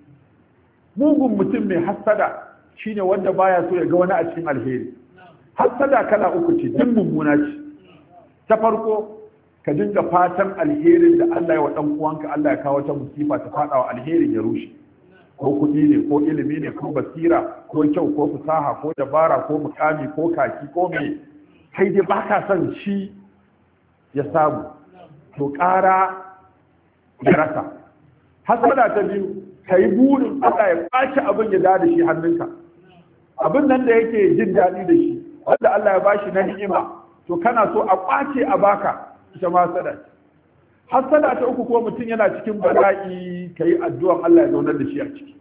mugun mutum mai hasada shine wanda baya so ya ga wani a cikin alheri hasada kala uku ce din mummuna ce ta farko ka dinga fatan alherin da Allah ya wa dan uwanka Allah ya kawo ta musifa ta fada wa alherin ya rushe ko kudi ne ko ilimi ne ko basira ko kyau ko fasaha ko dabara ko mukami ko kaki ko me kai dai baka son shi ya samu to ƙara ya rasa hasada ta biyu ka yi burin Allah ya kwace abin ya da shi hannunka abin nan da yake jin daɗi da shi wanda Allah ya bashi na ni'ima to kana so a kwace a baka ita ma hasada hasada ta uku ko mutum yana cikin bala'i ka yi addu'an Allah ya zaunar da shi a ciki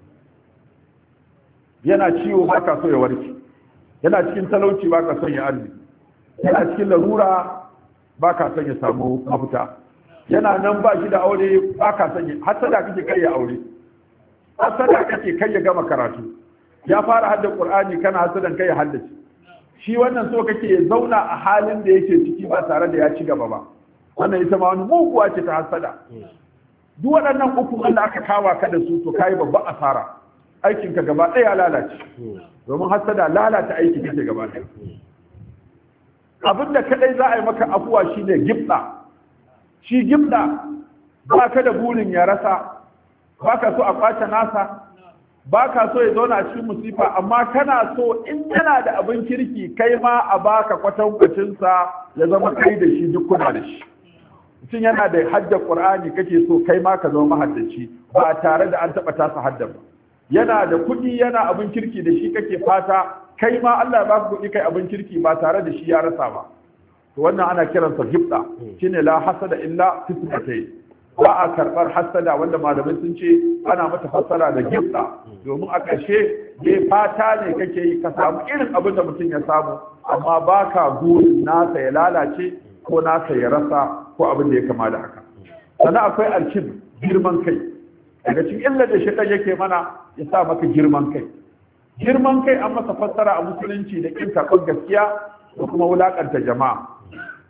yana ciwo baka so ya warke yana cikin talauci baka son ya arziki yana cikin larura ba ka son ya samu mafita yana nan ba shi da aure ba ka son ya hasada kake kai ya aure hasada kake kai ya gama karatu ya fara hadda qur'ani kana hasadan kai ya haddace shi wannan so kake ya zauna a halin da yake ciki ba tare da ya ci gaba ba wannan ita ma wani muguwa ce ta hasada duk waɗannan uku wanda aka kawa ka da su to kai babban asara aikin ka gaba ɗaya lalace domin hasada lalata aiki kake gaba ɗaya abinda kadai za a yi maka afuwa shine gibda shi gibda ba ka da burin ya rasa ba ka so a kwace nasa ba ka so ya zauna a cikin musifa amma kana so in yana da abin kirki kai ma a baka kwatankwacinsa ya zama kai da shi duk kuna da shi mutum yana da hadda qur'ani kake so kai ma ka zama mahaddaci ba tare da an taba tasa hadda ba yana da kuɗi yana abin kirki da shi kake fata kai ma Allah ya baka kuɗi kai abin kirki ba tare da shi ya rasa ba to wannan ana kiransa gibda shine la hasada illa fitnatay ba a karbar hasada wanda malamai sun ce ana mata fassara da gibda domin a ƙarshe bai fata ne kake yi ka samu irin abin da mutum ya samu amma baka burin nasa ya lalace ko nasa ya rasa ko abin da ya kama da haka sannan akwai alkib girman kai daga cikin illar da shaitan yake mana ya sa maka girman kai girman kai an masa fassara a musulunci da kin karɓar gaskiya da kuma wulakanta jama'a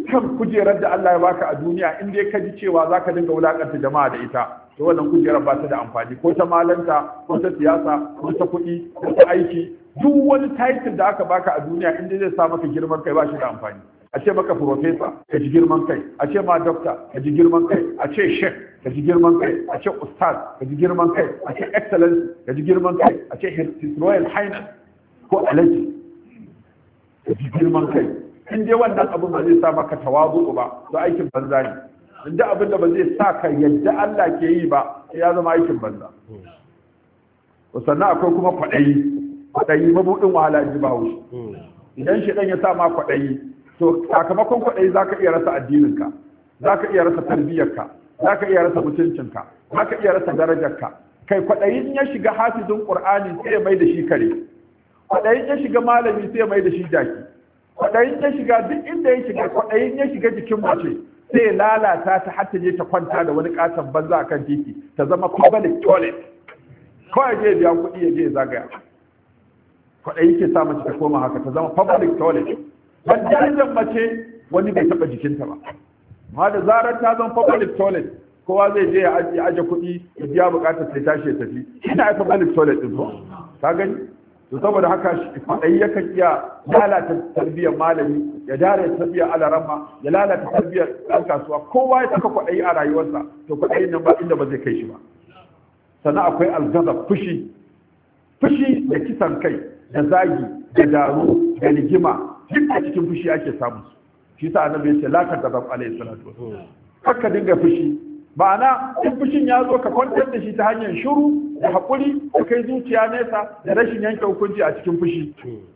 dukkan kujerar da Allah ya baka a duniya in dai ka ji cewa zaka dinga wulakanta jama'a da ita to wannan kujerar ba ta da amfani, ko ta malanta ko ta siyasa ko ta kuɗi ko ta aiki. Duk wani title da aka baka a duniya in dai zai sa maka girman kai ba shi da amfani. A ce maka professor ka ji girman kai, a ce ma doctor ka ji girman kai, a ce sheikh ka ji girman kai, a ce ustaz ka ji girman kai, a ce excellence ka ji girman kai, a ce his royal highness ko alaji ka ji girman kai. In dai wannan abin ba zai sa maka tawazu ba, to aikin banza ne. In dai abin da ba zai sa ka yadda Allah ke yi ba, ya zama aikin banza. Sannan akwai kuma kwaɗayi, kwaɗayi mabuɗin wahala in ji Bahaushe. Idan shi ɗan ya sa ma kwaɗayi, to sakamakon kwaɗayi za ka iya rasa addininka, za ka iya rasa tarbiyyarka, za ka iya rasa mutuncinka, za ka iya rasa darajarka. Kai kwaɗayin ya shiga hafizin ƙur'ani sai ya mai da shi kare, kwaɗayin ya shiga malami sai ya mai da shi jaki, kwaɗayin ya shiga duk inda ya shiga, kwaɗayin ya shiga jikin mace sai ya lalata ta har ta je ta kwanta da wani katon banza a kan titi, ta zama public toilet, kawai je biya kuɗi ya je ya zagaya. Kwaɗayi ke sa mace ta koma haka, ta zama public toilet. Ban darajar mace wani bai taɓa jikinta ba, amma da zarar ta zama public toilet kowa zai je ya aje kuɗi ya biya buƙatar sai tashi ya tafi. Ina ai public toilet ɗin ko ka gani? To saboda haka kwaɗayi yakan iya lalata tarbiyyar malami, ya dare tarbiyyar alarama, ya lalata tarbiyyar ɗan kasuwa. Kowa ya saka kwaɗayi a rayuwarsa, to kwaɗayin nan ba inda ba zai kai shi ba. Sannan akwai algazab, fushi, fushi da kisan kai, da zagi, da daru, da rigima, duk a cikin fushi ake samu. Shi sa annabi ya ce la kadabab alayhi salatu wasallam, haka dinga fushi. Ma'ana in fushin ya zo ka kwantar da shi ta hanyar shiru da haƙuri da kai zuciya nesa da rashin yanke hukunci a cikin fushi.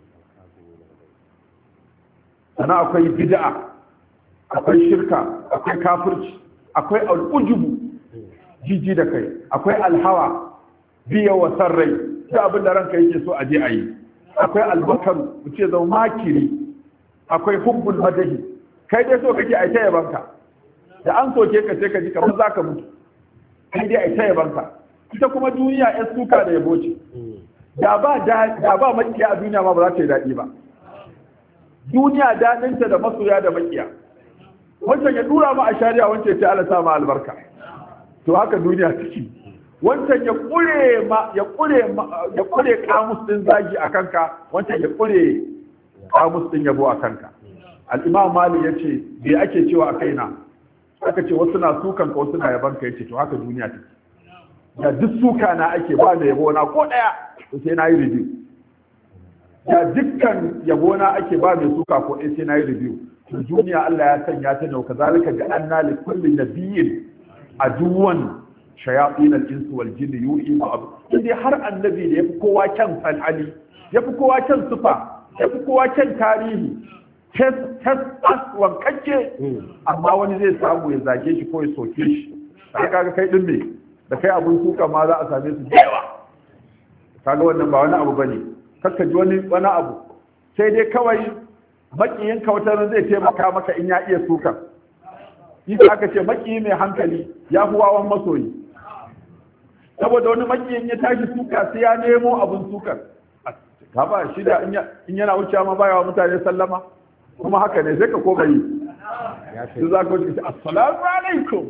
Sannan akwai bid'a, akwai shirka, akwai kafirci, akwai al'ujubu, jiji da kai, akwai alhawa, biya wa san rai, da abin da ranka yake so a je a yi. Akwai albakaru, mu ce zama makiri, akwai hubbul madahi, kai dai so kake a ta yabanka. Da an soke ka sai ka ji kamar za ka mutu, kai dai a ta yabanka. Ita kuma duniya yan suka da yabo ce, da ba da ba makiya a duniya ma ba za ta yi daɗi ba. Duniya daɗinta da masoya da makiya, wancan ya dura ma a shari'a, wancan ta Allah sa ma albarka. To haka duniya take. Wancan ya kure ma ya kure ya kure kamus din zagi a kanka, wancan ya kure kamus din yabo a kanka. Al-Imam Malik yace bai ake cewa a kaina, aka ce wasu na sukan ka wasu na yaban ka, yace to haka duniya take. Da duk suka na ake ba da yabo na ko daya, to sai na yi review. Da dukkan yabo na ake ba mai suka ko daya sai na yi review. To duniya Allah ya sanya ta ne, kazalika ga anna li kulli nabiyyin aduwan shayatin al-insi wal jinni yu'i ba'd. Indai har annabi da yafi kowa kyan al'ali, yafi kowa kyan sufa, yafi kowa kyan tarihi, tes tes aswan kake, amma wani zai samu ya zage shi ko ya soke shi. Sai kaga kai din me da kai abun suka ma za a same su da yawa. Kaga wannan ba wani abu bane, kakka ji wani wani abu, sai dai kawai makiyin kautar zai taimaka maka in ya iya sukan. Shi aka ce makiyi mai hankali ya fi wawan masoyi, saboda wani makiyin ya tashi suka sai ya nemo abun sukan. Ka ba shi da in yana wuce ma baya wa mutane sallama, kuma haka ne sai ka koma yi. Su za ka wuce assalamu alaikum,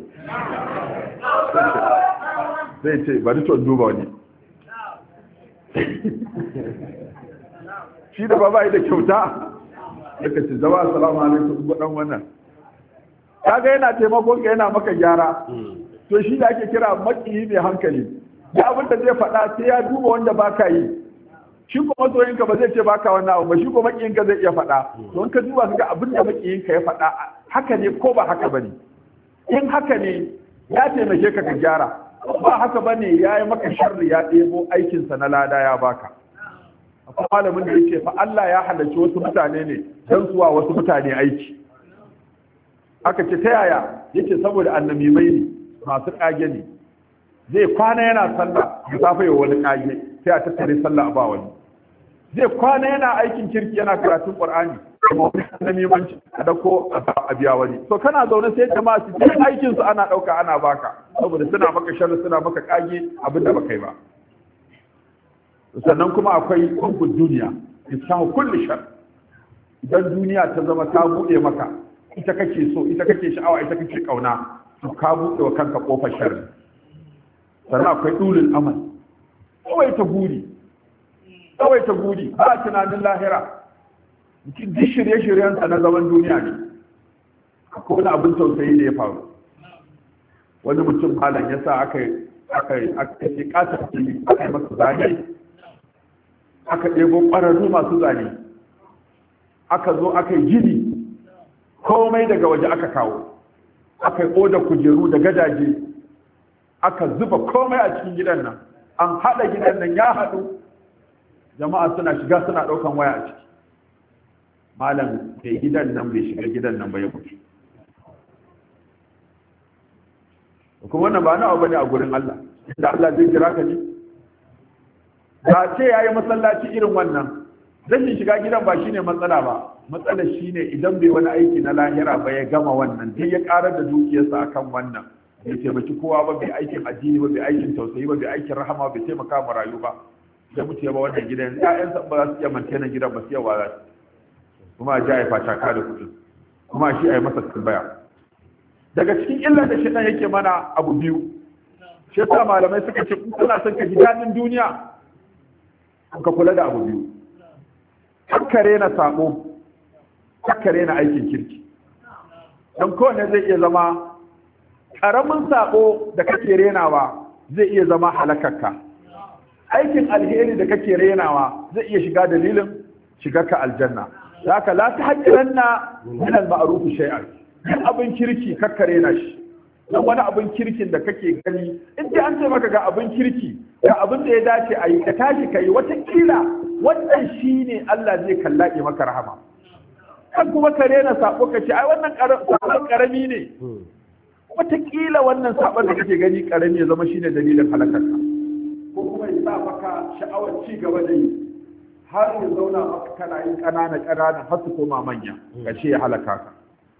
zai ce bari to duba wani. Shi da ba ba da kyauta, daga ce zama assalamu alaikum ga dan wannan. Kaga yana taimakon ka, yana maka gyara. To shi da ake kira makiyi mai hankali. Ya abin da zai faɗa sai ya duba wanda baka yi. Shi ko masoyinka ba zai ce baka wannan abu ba, shi ko makiyinka zai iya faɗa. Don ka duba ka ga abin da makiyinka ya faɗa haka ne ko ba haka bane. In haka ne ya taimake ka ka gyara. Ba haka bane ya yi maka sharri, ya ɗebo aikinsa na lada ya baka. Akwai malamin da yake fa Allah ya halarci wasu mutane ne don suwa wasu mutane aiki. Aka ce ta yaya? Yace saboda annamimai ne, masu ƙage ne. Zai kwana yana sallah, da safe ya wani ƙage, sai a tattare sallah a ba wani. Zai kwana yana aikin kirki, yana karatun Qur'ani, kuma wani annamimanci a dauko a biya wani. To kana zaune sai jama'a su ji aikin su ana dauka ana baka, saboda suna maka sharri, suna maka ƙage abinda baka yi ba. Sannan kuma akwai kunkun duniya, isahu kulli shar. Idan duniya ta zama ta buɗe maka ita kake so ita kake sha'awa ita kake kauna to ka buɗe wa kanka kofar sharri. Sannan akwai dulul amal, kawai ta guri kawai ta guri ba tunanin lahira. Mutum duk shirye-shiryensa na zaman duniya ne. Akwai wani abin tausayi da ya faru, wani mutum malam ya sa aka aka aka ce kasa fili aka yi masa zane, aka ɗebo ƙwararru masu zane, aka zo aka yi gini komai daga waje aka kawo, aka yi oda kujeru da gadaje, aka zuba komai a cikin gidan nan, an haɗa gidan nan ya haɗu, jama'a suna shiga suna ɗaukan waya a ciki. Malam mai gidan nan bai shiga gidan nan ba ya mutu. Kuma wannan ba nawa bane a gurin Allah, da Allah zai jira ka ne. Ba ce yayi masallaci irin wannan, rashin shiga gidan ba shine matsala ba, matsalar shine idan bai wani aiki na lahira ba ya gama wannan, dai ya karar da dukiyarsa akan wannan, bai taimaki kowa ba, bai aikin addini ba, bai aikin tausayi ba, bai aikin rahama, bai taimaka ma rayu ba, sai mutu ya ba wannan gidan, ƴaƴansa ba za su iya mantena gidan ba, su yawa za su, kuma a ji a yi fataka da kuɗin, kuma shi a yi masa tambaya. Daga cikin illar da shaitan yake mana abu biyu, shi yasa malamai suka ce in kana son ka ji daɗin duniya ka kula da abu biyu. Kakkare na sabo, kakkare na aikin kirki. Don kowane zai iya zama ƙaramin sabo da kake renawa zai iya zama halakarka. Aikin alheri da kake renawa zai iya shiga dalilin shigarka aljanna. Da haka la ta haƙiranna min al-ma'ruf shay'an. Yin abin kirki kakkare na shi. Dan wani abin kirkin da kake gani, in dai an ce maka ga abin kirki, ga abin da ya dace a yi, ka tashi ka yi, watakila wannan shi ne Allah zai kallaƙe maka rahama. Kan kuma ka rena sabo ka ce, ai wannan sabon ƙarami ne. Watakila wannan sabon da kake gani ƙarami ya zama shi ne dalilin halakarka. Ko kuma ya sa maka sha'awar ci gaba da yi, har ya zauna maka kana yin ƙanana ƙanana har su koma manya, ka ce ya halaka ka.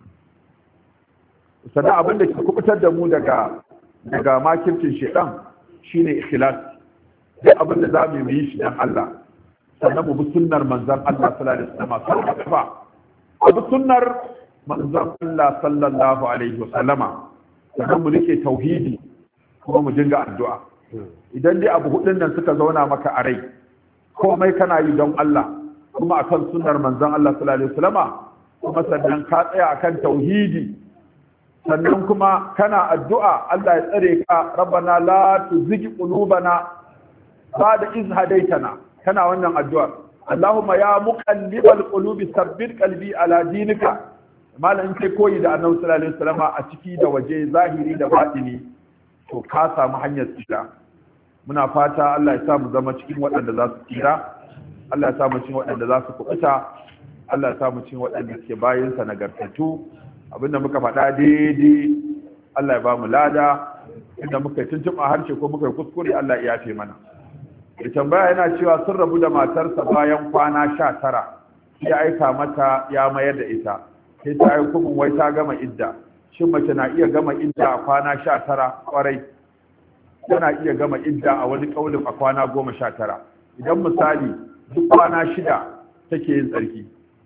Sannan abin da ke kubutar da mu daga daga makircin shedan shine ikhlas. Duk abin da zamu yi shi dan Allah. Sannan mu bi sunnar manzon Allah sallallahu alaihi wasallam. Sarfa. Abu sunnar manzon Allah sallallahu alaihi wasallama. Sannan mu rike tauhidi kuma mu dinga addu'a. Idan dai abu hudun nan suka zauna maka a rai, komai kana yi don Allah, kuma akan sunnar manzon Allah sallallahu alaihi wasallama, kuma sannan ka tsaya akan tauhidi, sannan kuma kana addu'a Allah ya tsare ka, rabbana la tuzigh qulubana ba'da iz hadaytana, kana wannan addu'a, Allahumma ya muqallibal qulubi sabbit qalbi ala dinika. Malam kai koyi da Annabi sallallahu alaihi wasallam a ciki da waje, zahiri da batini, to ka samu hanyar tsira. Muna fata Allah ya sa mu zama cikin waɗanda za su tsira, Allah ya sa mu cikin waɗanda za su kuɓuta, Allah ya sa mu cikin waɗanda ke bayinsa nagartattu. Abinda muka faɗa daidai Allah ya ba mu lada, inda muka yi tuntuɓa harshe ko muka yi kuskure Allah ya yafe mana. Da tambaya yana cewa sun rabu da matarsa bayan kwana sha tara, ya aika mata ya mayar da ita, sai ta yi hukumin wai ta gama idda. Shin mace na iya gama idda a kwana sha tara? Kwarai, tana iya gama idda a wani ƙaunin a kwana goma sha tara. Idan misali duk kwana shida take yin tsarki,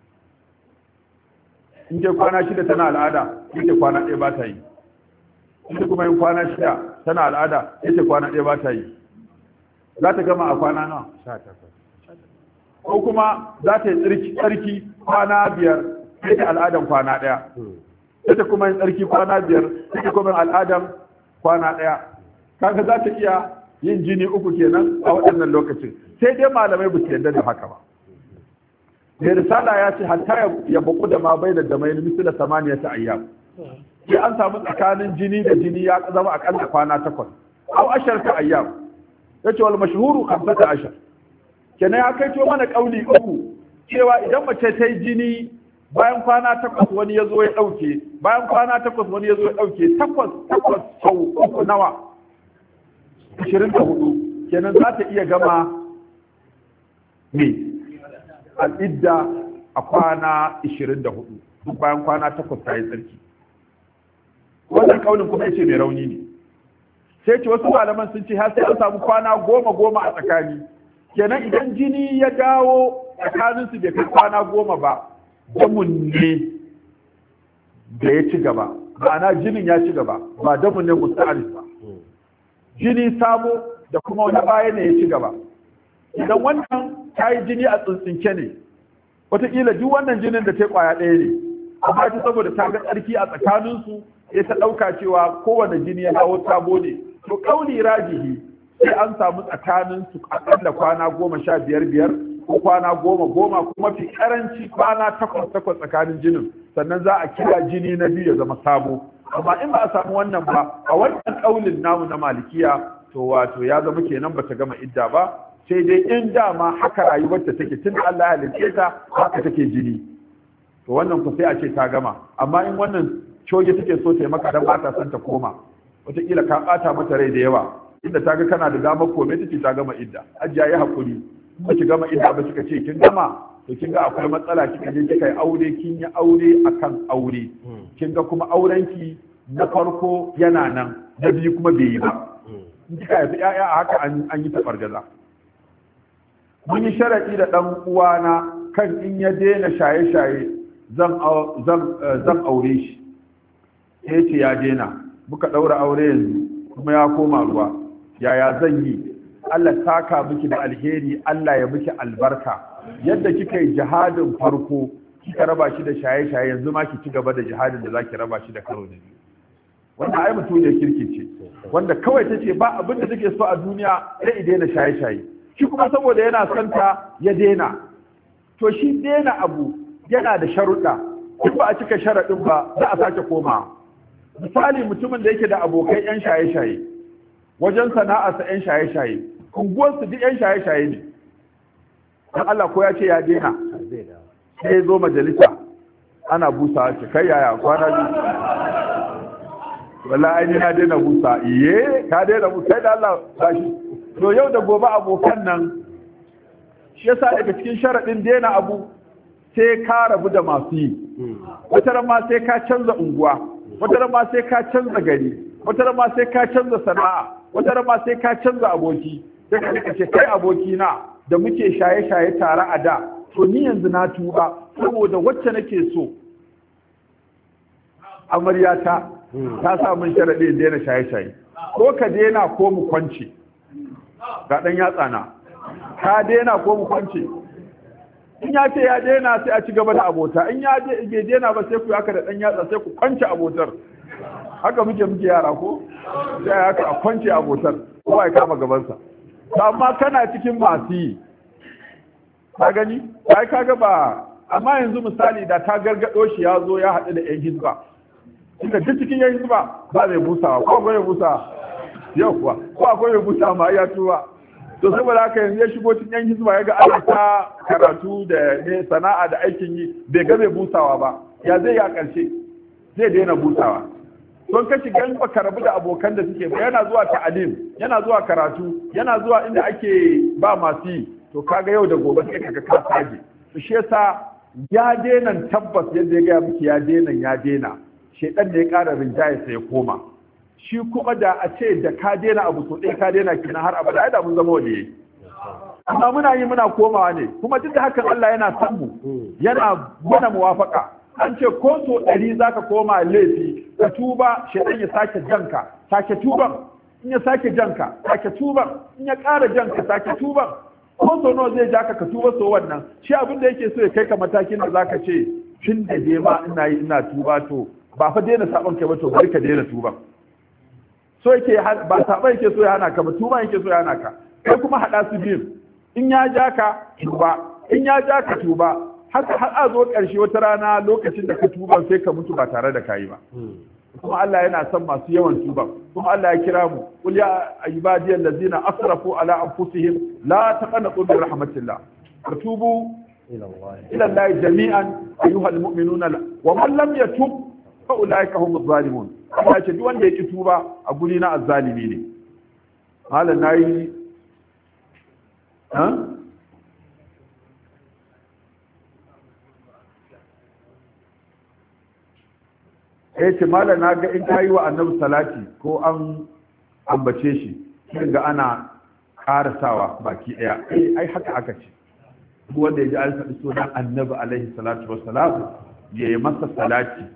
in ce kwana shida tana al'ada, in ce kwana ɗaya ba ta yi. In ce kuma yin kwana shida tana al'ada, in ce kwana ɗaya ba ta yi. Za ta gama a kwana nawa? Ko kuma za ta yi tsarki kwana biyar, sai ta al'adan kwana ɗaya. Sai ta kuma yin tsarki kwana biyar, sai ta kuma yin al'adan kwana ɗaya. Kaga za ta iya yin jini uku kenan a waɗannan lokacin. Sai dai malamai ba su yarda da haka ba. Mai risala ya ce hatta ya baku da ma bai da damai misali da samaniya ta ayyam. Sai an samu tsakanin jini da jini ya zama akalla kwana takwas. Au ashar ta ayyam. Yace wal mashhuru khamsata ashar. Kenan ya kai to mana kauli uku cewa idan mace ta yi jini bayan kwana takwas wani ya zo ya dauke, bayan kwana takwas wani ya zo ya dauke, takwas takwas sau uku nawa? ashirin da hudu. Kenan za ta iya gama me? Al'idda a kwana ashirin da hudu, duk bayan kwana takwas ta yi tsarki. Wannan kaunin kuma yace mai rauni ne. Sai ce wasu malaman sun ce har sai an samu kwana goma goma a tsakani. Kenan idan jini ya dawo tsakaninsu bai kai kwana goma ba, damun ne da ya ci gaba, ma'ana jinin ya ci gaba ba damu ne musta'aris ba, jini sabo da kuma wani baya ne ya ci gaba. Idan wannan ta yi jini a tsuntsinke ne, wataƙila duk wannan jinin da ta yi ƙwaya ɗaya ne, amma ta saboda ta ga tsarki a tsakaninsu sai ta ɗauka cewa kowane jini ya dawo sabo ne. To ƙauli rajihi sai an samu tsakaninsu aƙalla kwana goma sha biyar biyar ko kwana goma goma kuma fi ƙaranci kwana takwas takwas tsakanin jinin, sannan za a kira jini na biyu ya zama sabo. Amma in ba a samu wannan ba, a wannan ƙaulin namu na malikiya, to wato ya zama kenan bata gama idda ba, sai dai in dama haka rayuwarta take tun Allah ya halicce ta haka take jini, to wannan ku sai a ce ta gama. Amma in wannan coge take so ta yi maka dan ba ta son ta koma, wataƙila ka ɓata mata rai da yawa, inda ta ga kana da damar kome ta ce ta gama idda. Ajiya yi haƙuri, ba ki gama idda ba kika ce kin gama, to kin ga akwai matsala, kika je kika yi aure, kin yi aure akan aure, kin ga kuma aurenki na farko yana nan, na biyu kuma bai yi ba. In kika haifi 'ya'ya a haka an yi taɓargaza. Mun yi sharaɗi da ɗan uwana kan in ya daina shaye-shaye zan aure shi. Ya ce ya daina, muka ɗaura aure yanzu kuma ya koma ruwa. Yaya zan yi? Allah saka miki da alheri, Allah ya miki albarka. Yadda kika yi jihadin farko, kika raba shi da shaye-shaye, yanzu ma ki ci gaba da jihadin da zaki raba shi da karo da biyu. Wanda ai mutum ne kirki ce, wanda kawai ta ce ba abin da take so a duniya sai i daina shaye-shaye. Shi kuma saboda yana son ta ya daina. To shi daina abu yana da sharuɗa, in ba a cika sharaɗin ba za a sake koma. Misali mutumin da yake da abokai 'yan shaye-shaye, wajen sana'arsa 'yan shaye-shaye, unguwarsu duk 'yan shaye-shaye ne. Dan Allah ko ya ce ya daina, sai ya zo majalisa ana busa ce kai yaya kwana biyu. Wallahi ai ni na daina busa, iye ka daina busa, kai da Allah ba shi. To yau da gobe abokan nan, shi yasa daga cikin sharaɗin daina abu sai ka rabu da masu yi. Wata ma sai ka canza unguwa, wata ma sai ka canza gari, wata ma sai ka canza sana'a, wata ma sai ka canza aboki. Sai ka rika ce kai aboki na da muke shaye-shaye tare a da, to ni yanzu na tuba saboda wacce nake so. Amaryata ta sa mun sharaɗin daina shaye-shaye. Ko ka daina ko mu kwance. Ga ɗan yatsa na, ka daina ko mu kwance. In ya ce ya daina sai a ci gaba da abota, in ya je bai daina ba sai ku haka da ɗan yatsa sai ku kwance abotar. Haka muke muke yara ko? Sai haka a kwance abotar, kowa ya kama gabansa. Amma kana cikin masu yi, ka gani? Ai kaga ba, amma yanzu misali da ta gargaɗo shi ya zo ya haɗu da 'yan hizba. Inda duk cikin 'yan hizba ba zai busawa, ko ba zai busa. Yau kuwa ko akwai mai buta ma ya tuwa. To saboda haka yanzu ya shigo cikin yan hizba ya ga ana ta karatu da ne sana'a da aikin yi, bai ga mai busawa ba, ya zai ya karshe zai daina busawa. Don ka shiga in baka rabu da abokan da suke ba, yana zuwa ta'alim, yana zuwa karatu, yana zuwa inda ake ba masu yi, to kaga yau da gobe sai kaga ka sage. To shi yasa ya daina tabbas yadda ya gaya miki ya daina ya daina, shedan da ya ƙara rinjaye sai ya koma. Shi kuma da a ce da ka daina abu so ɗaya ka daina kina har abada, ai da mun zama waliyi. Amma muna yi muna komawa ne, kuma duk da hakan Allah yana san mu, yana mana muwafaka. An ce ko so ɗari za ka koma laifi, ka tuba shaidan ya sake janka, sake tuban. In ya sake janka, sake tuban. In ya ƙara janka, sake tuban. Ko so nawa zai ja ka ka tuba so wannan. Shi abin da yake so ya kai ka matakin da za ka ce, tun da dai ma ina yi ina tuba, to ba fa daina saɓon kai ba, to bari ka daina tuban. So yake ba saɓon yake so ya hana ka ba, tuba yake so ya hana ka. Kai kuma haɗa su biyu. In ya ja ka tuba, in ya ja ka tuba, haka har a zo ƙarshe wata rana lokacin da ka tuba sai ka mutu ba tare da kayi ba. Kuma Allah yana son masu yawan tuba. Kuma Allah ya kira mu, qul ya ibadiyal ladzina asrafu ala anfusihim la taqnatu min rahmatillah. Fatubu ila Allah jami'an ayyuhal mu'minuna wa man lam yatub fa ulaika humuz zalimun. Allah ce duk wanda ya ki tuba a guri na azzalimi ne. Malam nayi ha eh ce malam na ga in kayi wa annabi salati ko an ambace shi kin ga ana karasawa baki daya eh ai haka aka ce duk wanda ya ji an faɗi sunan annabi alaihi salatu wassalam ya yi masa salati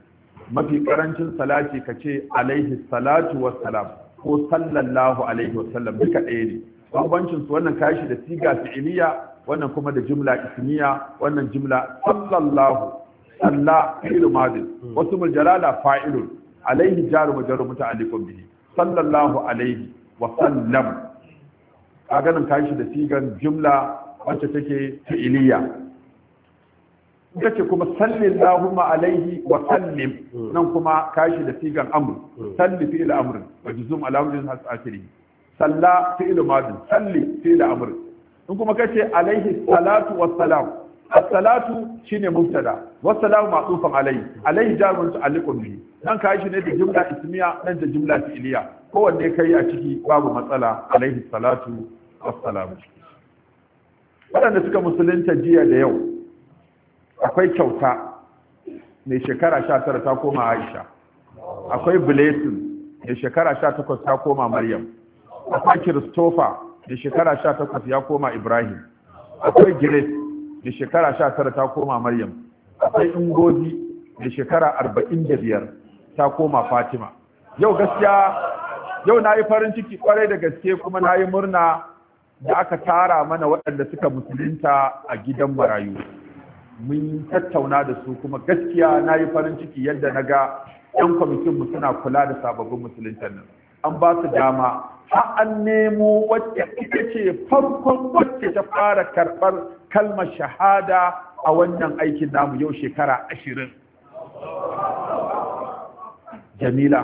mafi karancin salati ka ce alaihi salatu wassalam ko sallallahu alaihi wasallam duka ɗaya ne. Bambancin su wannan kashi da siga fi'iliya, wannan kuma da jumla ismiya, wannan jumla sallallahu salla fi'il madin wasu mul jalala fa'ilun alaihi jaru majrur muta'alliqun bihi sallallahu alaihi wa sallam. kaga nan kashi da sigan jumla wacce take fi'iliya. kace kuma sallallahu alaihi wa sallim nan kuma kashi da sigan amr salli fi'il amr wa juzum ala wajhi al-akhiri salla fi'il madin salli fi'il amr. in kuma kace alaihi salatu wassalam as-salatu shine mubtada wassalamu ma'tufan alaihi alaihi jarun ta'alliqun bihi nan kashi ne da jumla ismiya nan da jumla fi'iliya kowanne kai a ciki babu matsala alaihi salatu wassalam. waɗanda suka musulunta jiya da yau akwai kyauta mai shekara sha tara ta koma Aisha, akwai blessing mai shekara sha takwas ta koma Maryam, akwai Christopher mai shekara sha takwas ya koma Ibrahim, akwai Grace mai shekara sha tara ta koma Maryam, akwai Ingozi mai shekara arba'in da biyar ta koma Fatima. Yau gaskiya yau na yi farin ciki kwarai da gaske kuma na yi murna da aka tara mana waɗanda suka musulunta a gidan marayu. Mun tattauna da su kuma gaskiya na yi farin ciki yadda na ga 'yan kwamitinmu suna kula da sababbin musuluntan nan. An ba su dama har an nemo wacce ita ce farkon wacce ta fara karɓar kalmar shahada a wannan aikin namu yau shekara ashirin. Jamila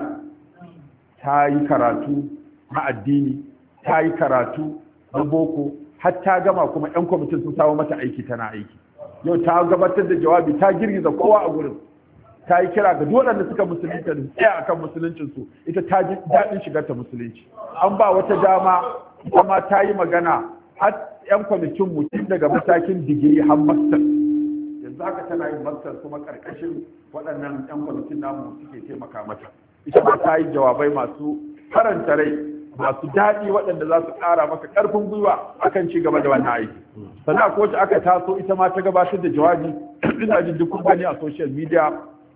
ta yi karatu na addini, ta yi karatu na boko, har ta gama kuma 'yan kwamitin sun samu mata aiki tana aiki. Yau ta gabatar da jawabi ta girgiza kowa a gurin, ta yi kira ga duk waɗanda suka musulunta da tsaya akan musuluncinsu, ita ta ji daɗin shigar ta musulunci. An ba wata dama ita ma ta yi magana har 'yan kwamitin mutum daga matakin digiri har master. Yanzu haka tana yin master kuma ƙarƙashin waɗannan 'yan kwamitin namu suke taimaka mata. Ita ma ta yi jawabai masu faranta rai, masu daɗi waɗanda za su ƙara maka ƙarfin gwiwa akan ci gaba da wannan aiki. Sannan ko wacce aka taso ita ma ta gabatar da jawabi, ina jin duk kun gani a social media,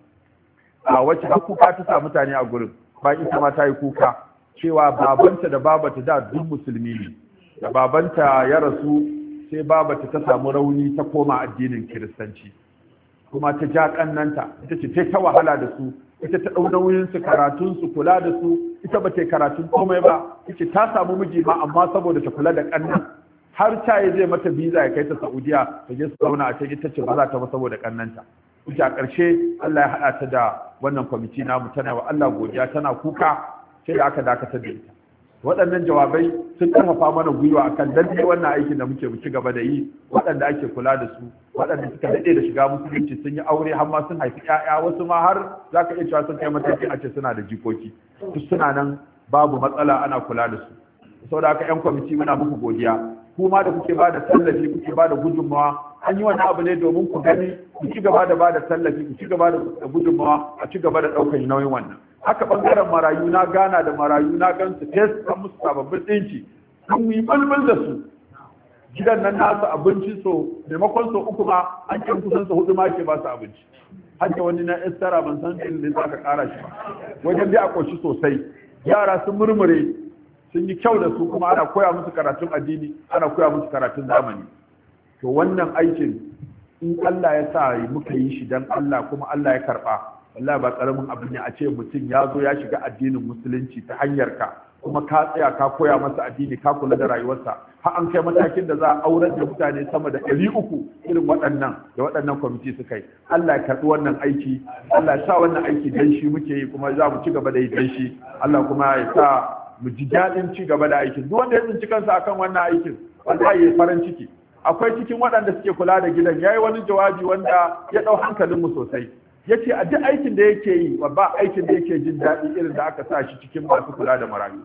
a wacce har kuka ta sa mutane a gurin, bayan ita ma ta yi kuka cewa babanta da babata da duk musulmi ne, da babanta ya rasu sai babata ta samu rauni ta koma addinin kiristanci, kuma ta ja kannanta ita ce ta ta wahala da su, ita ta ɗau nauyin su karatun su kula da su, ita ba ta karatun komai ba, ita ta samu miji ma amma saboda ta kula da kannan har ta yi zai mata biza ya kai ta Saudiya ta je su zauna a can, ita ce ba za ta ba saboda kannanta. Ita a ƙarshe Allah ya haɗa ta da wannan kwamiti namu, tana wa Allah godiya, tana kuka sai da aka dakatar da ita. Waɗannan jawabai sun ƙarfafa mana gwiwa akan lalle wannan aikin da muke mu ci gaba da yi, waɗanda ake kula da su, waɗanda suka daɗe da shiga musulunci sun yi aure har ma sun haifi ƴaƴa, wasu ma har za ka iya cewa sun kai matakin a ce suna da jikoki, duk suna nan babu matsala ana kula da su. Saboda haka ƴan kwamiti muna muku godiya, kuma da kuke ba da tallafi kuke ba da gudunmawa, an yi wani abu ne domin ku gani ku ci gaba da ba da tallafi, ku ci gaba da gudunmawa, a ci gaba da ɗaukar nauyin wannan. Haka ɓangaren marayu na gana da marayu na gan su test kan musu sababbin ɗinki, sun yi bulbul da su. Gidan nan nasu abinci so maimakon so uku ma an kyan kusan so hudu ma ke ba su abinci. Haka wani na estara ban san ɗin da za ka ƙara shi ba. Wajen dai a ƙoshi sosai. Yara sun murmure sun yi kyau da su kuma ana koya musu karatun addini, ana koya musu karatun zamani. To wannan aikin in Allah ya sa muka yi shi dan Allah kuma Allah ya karba, wallahi ba karamin abu ne a ce mutum ya zo ya shiga addinin musulunci ta hanyar ka, kuma ka tsaya ka koya masa addini, ka kula da rayuwarsa, har an kai matakin da za a aurar da mutane sama da ɗari uku irin waɗannan da waɗannan kwamiti suka yi. Allah ya karɓi wannan aiki, Allah ya sa wannan aiki dan shi muke yi kuma za mu ci gaba da yi dan shi. Allah kuma ya sa mu ji daɗin ci gaba da aikin. Duk wanda ya tsinci kansa akan wannan aikin wallahi ya farin ciki. Akwai cikin waɗanda suke kula da gidan yayi wani jawabi wanda ya ɗau hankalinmu sosai. Yace a duk aikin da yake yi ba aikin da yake jin daɗi irin da aka sa shi cikin masu kula da marayu.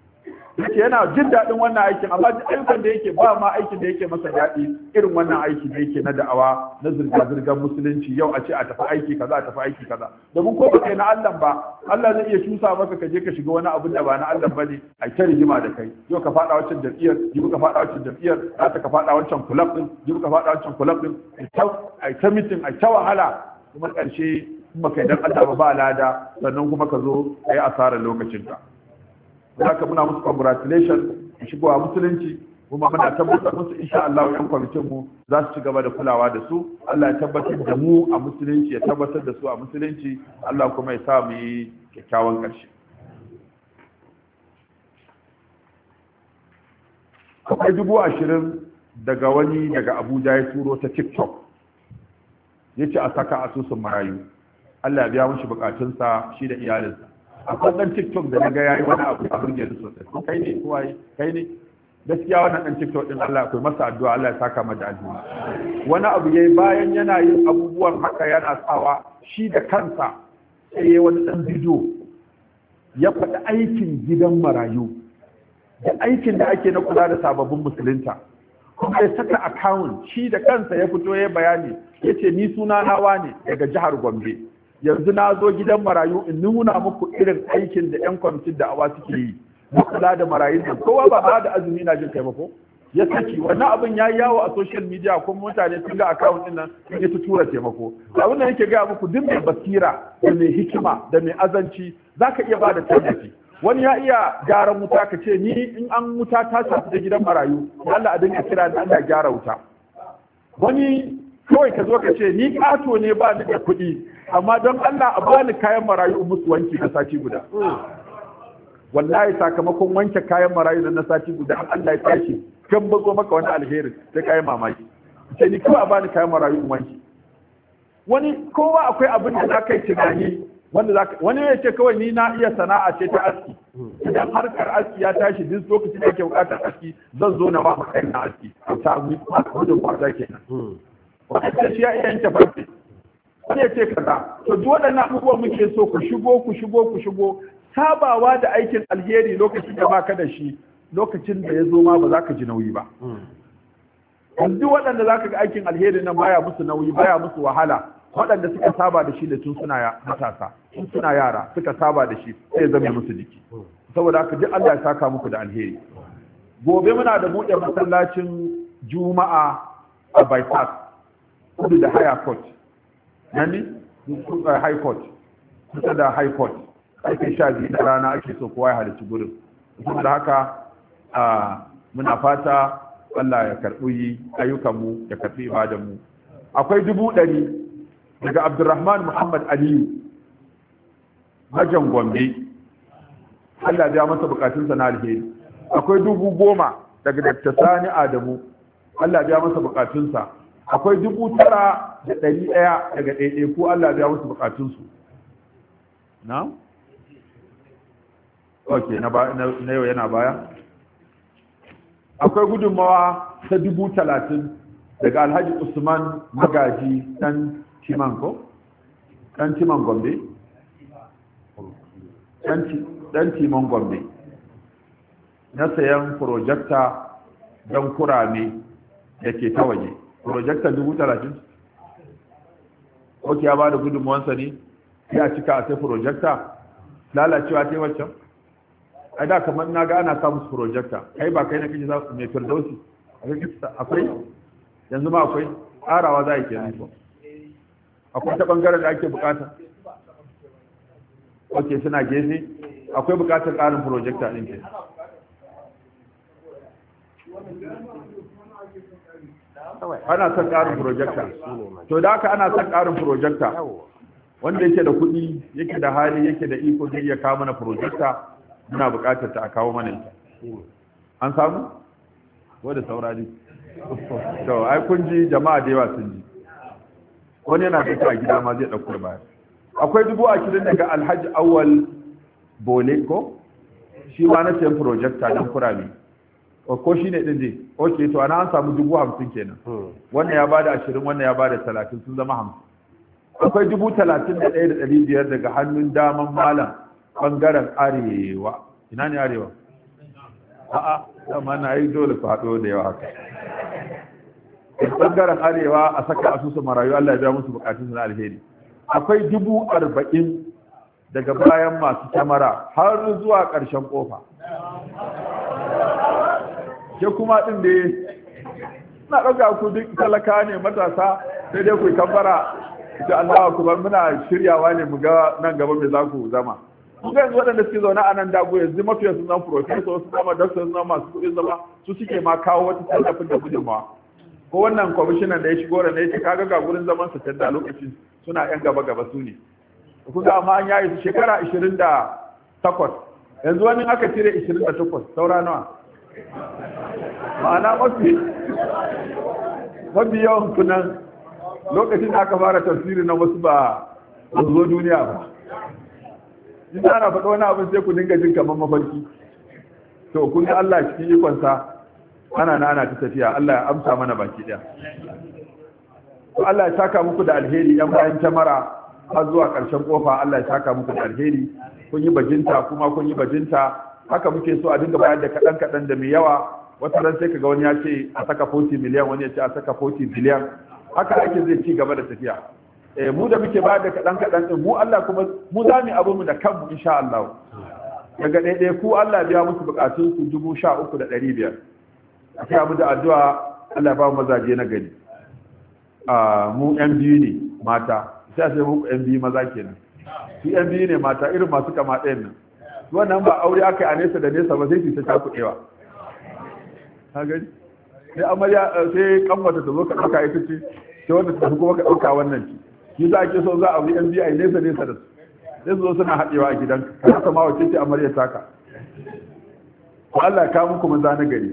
Yace yana jin daɗin wannan aikin amma duk ayyukan da yake ba ma aikin da yake masa daɗi irin wannan aiki da yake na da'awa na zirga-zirgar musulunci, yau a ce a tafi aiki kaza a tafi aiki kaza. Domin ko ba kai na Allah ba, Allah zai iya cusa maka ka je ka shiga wani abin da ba na Allah bane, a ta rigima da kai. Yau ka faɗa wancan jam'iyyar, jibi ka faɗa wancan jam'iyyar, za ka faɗa wancan kulab din, jibi ka faɗa wancan kulab din, ai ta mitin, ai ta wahala. Kuma ƙarshe kuma kai dan Allah ba lada sannan kuma ka zo kai asarar lokacinka. Haka muna musu congratulation shigo a musulunci kuma muna tabbatar musu insha Allah yan kwamitin mu za su ci gaba da kulawa da su. Allah ya tabbatar da mu a musulunci ya tabbatar da su a musulunci Allah kuma ya sa mu yi kyakkyawan ƙarshe. Akwai dubu ashirin daga wani daga Abuja ya turo ta TikTok ya ce a saka asusun marayu. Allah ya biya mushi bukatunsa shi da iyalinsa. Akwai ɗan TikTok da na ga yayi wani abu a burge su sosai. Kai ne kuwa kai ne? Gaskiya wannan ɗan TikTok ɗin Allah akwai masa addu'a Allah ya saka mata alheri. Wani abu yayi bayan yana yin abubuwan haka yana sawa shi da kansa sai yayi wani ɗan bidiyo ya faɗi aikin gidan marayu da aikin da ake na kula da sababbin musulunta. Kuma ya saka account shi da kansa ya fito ya bayani ya ce ni suna nawa ne daga jihar Gombe. Yanzu na zo gidan marayu in nuna muku irin aikin da 'yan kwamitin da awa suke yi na kula da marayun nan kowa ba ba da azumi na jin taimako ya saki wannan abin ya yi yawo a social media kuma mutane sun ga account din nan sun yi ta tura taimako abin da yake gaya muku duk mai basira da mai hikima da mai azanci zaka iya ba da tallafi. Wani ya iya gyara wuta ka ce ni in an wuta ta shafi da gidan marayu Allah a dinga kira ni Allah gyara wuta. Wani kawai ka zo ka ce ni kato ne ba ni da kuɗi amma don Allah a bani kayan marayu musu wanki na sati guda. Wallahi sakamakon wanke kayan marayu na sati guda Allah ya tashi kan bazo maka wani alheri sai kayan mamaki. Ce ni kawai a bani kayan marayu wanki. Wani kowa akwai abin da za ka yi tunani wanda za wani ya ce kawai ni na iya sana'a ce ta aski idan harkar aski ya tashi duk lokacin da yake bukatar aski zan zo na ba mu kai na aski ta mu gudun kwata kenan wanda shi ya iya yanke farce wani ya ce kaza to duk waɗannan abubuwan muke so ku shigo ku shigo ku shigo sabawa da aikin alheri lokacin da baka da shi lokacin da ya zo ma ba za ka ji nauyi ba duk waɗanda za ka ga aikin alheri nan baya musu nauyi baya musu wahala waɗanda suka saba da shi da tun suna matasa tun suna yara suka saba da shi sai ya zama musu jiki saboda haka duk Allah ya saka muku da alheri. Gobe muna da buɗe masallacin juma'a a bypass kudu da high court nani high court kusa da high court ake sha biyu na rana ake so kowa ya halarci gurin saboda haka muna fata Allah ya karɓi ayyukanmu ya karɓi ibadanmu. Akwai dubu ɗari daga Abdurrahman Muhammad Aliyu Majan Gombe Allah ya masa bukatunsa na alheri. Akwai dubu goma daga Dr. Sani Adamu Allah ya masa bukatunsa. Akwai dubu tara da ɗari ɗaya daga ɗaiɗaiku Allah ya masa bukatunsu. Na? Ok, na yau yana baya. Akwai gudunmawa ta dubu talatin daga Alhaji Usman Magaji ɗan Timan ko? Ɗan Timan Gombe? Ɗan Timan Gombe. Na sayan projecta don kurame da ke ta waje. Projecta dubu talatin? Ok, ya ba da gudunmawansa ne? Ya cika a sai projecta? Lalacewa ta yi waccan? Ai da kamar na ga ana samun su projecta. Kai ba kai na kaji za su mai firdausi? Akwai? Yanzu ma akwai? Ƙarawa za a yi kenan ko? Akwai ta bangaren da ake bukata ok suna gefe akwai bukatar karin projector din ke ana son karin projector to da haka ana son karin projector wanda yake da kuɗi yake da hali yake da iko zai iya kawo mana projector muna bukatar ta a kawo mana ita an samu ko da saurari to ai kun ji jama'a da yawa sun ji wani yana da a gida ma zai ɗauko baya. Akwai dubu ashirin daga Alhaji Awal Bole ko shi ma na sayan projector don kurami ko shi ne ɗin je ok to ana an samu dubu hamsin kenan wannan ya bada ashirin wannan ya bada talatin sun zama hamsin. Akwai dubu talatin da ɗaya da ɗari biyar daga hannun daman malam ɓangaren arewa ina ne arewa a'a dama na yi dole ku haɗo da yawa haka ɓangaren arewa a saka asusun marayu Allah ya biya musu bukatun na alheri. Akwai dubu arba'in daga bayan masu kyamara har zuwa ƙarshen ƙofa. Ke kuma ɗin da na ɗauka ku duk talaka ne matasa sai dai ku kambara da Allah kuma muna shiryawa ne mu ga nan gaba me za ku zama kun ga yanzu waɗanda suke zaune a nan dago yanzu mafiya sun zama professor su zama doctor sun zama masu kuɗin zama su suke ma kawo wata tallafin da gudunmawa ko wannan kwamishinan da ya shigo da ya ce kaga ga gurin zaman su tanda lokacin suna yan gaba gaba su ne kun ga amma an yayi su shekara ashirin da takwas yanzu wani aka cire ashirin da takwas saura nawa ma'ana mafi mafi yawan kunan lokacin da aka fara tafsiri na wasu ba zo duniya ba in ana faɗa wani abin sai ku dinga jin kamar mafarki to kun ga Allah cikin ikonsa ana na ana ta tafiya Allah ya amsa mana baki ɗaya to Allah ya saka muku da alheri yan bayan kyamara har zuwa ƙarshen kofa Allah ya saka muku da alheri kun yi bajinta kuma kun yi bajinta haka muke so a dinga bayar da kaɗan kaɗan da mai yawa wata ran sai kaga wani ya ce a saka forty miliyan wani ya ce a saka forty biliyan haka ake zai ci gaba da tafiya eh mu da muke bayar da kaɗan kaɗan din mu Allah kuma mu za mu abu mu da kanmu insha Allah daga ɗaiɗai ku Allah biya musu bukatun su dubu sha uku da ɗari biyar a kai mu da addu'a Allah ba mu mazaje na gari a mu yan biyu ne mata sai sai muku yan biyu maza kenan su yan biyu ne mata irin masu kama ɗayan nan wannan ba aure aka yi a nesa da nesa ba sai su ta cakuɗewa ka gani sai amarya sai kanwata ta zo ka ɗauka ita ce sai wanda ta tafi kuma ka ɗauka wannan ce shi za a ke so za a bi yan biyu a yi nesa nesa da su sai su zo suna haɗewa a gidan ka rasa ma wace ce amarya taka ko Allah ya kawo muku maza na gari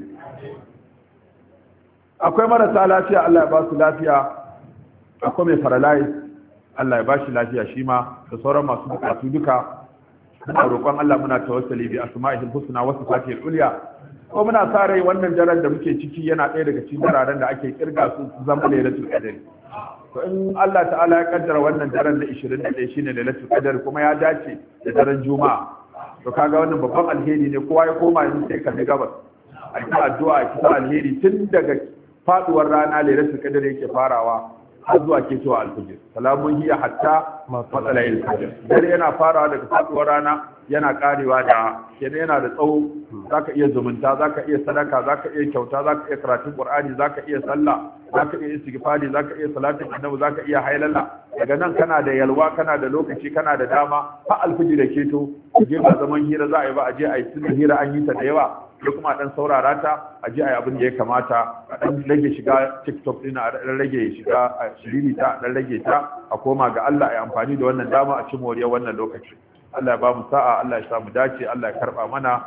akwai marasa lafiya Allah ya ba su lafiya akwai mai paralyze Allah ya ba shi lafiya shi ma da sauran masu bukatu duka muna roƙon Allah muna tawassuli bi asma'ihil husna wa sifatihil ulya ko muna sa rai wannan daren da muke ciki yana ɗaya daga cikin dararen da ake kirga su zama lailatul qadr to in Allah ta'ala ya kaddara wannan daren da ishirin da ɗaya shine lailatul qadr kuma ya dace da daren juma'a to kaga wannan babban alheri ne kowa ya koma yin sai kalli gabas a yi addu'a a kisa alheri tun daga faduwar rana lailatul qadr yake farawa har zuwa ketowa alfajir salamun hiya hatta matsalayil fajr dare yana farawa daga faduwar rana yana karewa da kenan yana da tsawo zaka iya zumunta zaka iya sadaka zaka iya kyauta zaka iya karatun qur'ani zaka iya sallah zaka iya istighfari zaka iya salatin annabi zaka iya hailala daga nan kana da yalwa kana da lokaci kana da dama har alfajir da keto je ba zaman hira za a yi ba a je a yi tunda hira an yi ta da yawa ko kuma dan saurara ta a je a yi abin da ya kamata a dan rage shiga TikTok din a dan rage shiga shiriri ta dan rage ta a koma ga Allah a yi amfani da wannan dama a ci moriyar wannan lokaci Allah ya ba mu sa'a Allah ya samu dace Allah ya karba mana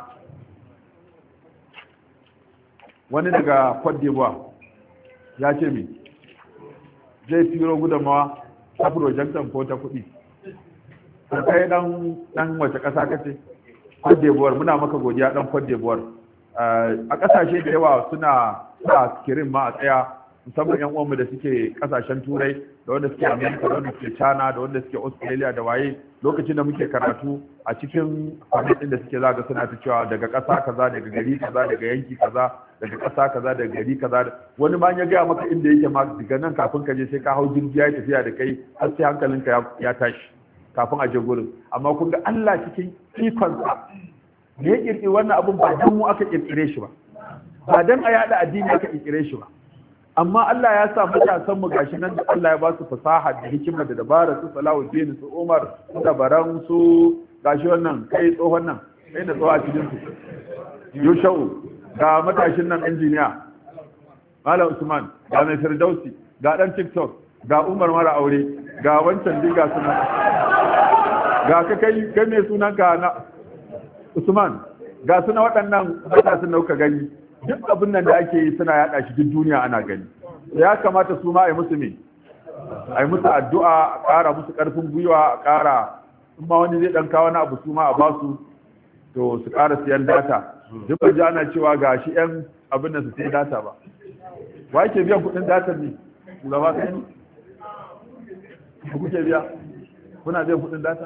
wani daga Cote d'Ivoire ya ce mi zai tiro gudunmawa ta projectan ko ta kuɗi kai dan dan wace ƙasa kace Cote d'Ivoire muna maka godiya dan Cote d'Ivoire a ƙasashe da yawa suna sa kirin ma a tsaya musamman yan uwanmu da suke kasashen turai da wanda suke amerika da wanda suke china da wanda suke australia da waye lokacin da muke karatu a cikin kwamitin da suke zaga suna ta cewa daga ƙasa kaza daga gari kaza daga yanki kaza daga ƙasa kaza daga gari kaza wani ma ya gaya maka inda yake ma daga nan kafin ka je sai ka hau jirgi ya tafiya da kai har sai hankalinka ya tashi kafin a je gurin amma kun ga Allah cikin ikonsa da ya kirkiri wannan abun ba dan mu aka kirkire shi ba ba dan a yada addini aka kirkire shi ba amma Allah ya sa matasan mu gashi nan da Allah ya ba su fasaha da hikima da dabara su Salahuddin su Umar su Dabaran su gashi wannan kai tsohon nan kai da tsoha cikin su Yushau ga matashin nan injiniya Malam Usman ga mai Firdausi ga dan TikTok ga Umar mara aure ga wancan diga suna ga ka kai kai mai sunan ka na Usman ga suna waɗannan matasan da kuka gani duk abin nan da ake yi suna yaɗa shi duk duniya ana gani ya kamata su ma a yi musu me a yi musu addu'a a ƙara musu ƙarfin gwiwa a ƙara in ma wani zai ɗan kawo wani abu su ma a basu to su ƙara siyan data duk ban ji ana cewa ga shi ƴan abin da su sai data ba wa yake biyan kuɗin data ne shugaba kai ne ku kuke biya kuna biyan kuɗin data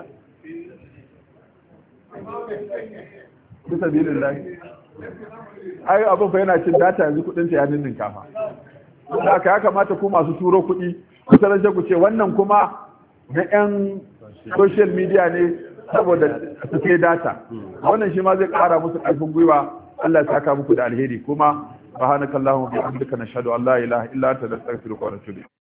bisa bilin lafi ai abin fa yana cin data yanzu kudin ta ya ninnin kafa da aka ya kamata ku masu turo kuɗi ku sanar ku ce wannan kuma na yan social media ne saboda su sai data wannan shi ma zai ƙara musu ƙarfin gwiwa Allah ya saka muku da alheri kuma subhanakallahumma wa bihamdika nashhadu an la ilaha illa anta nastaghfiruka wa natubu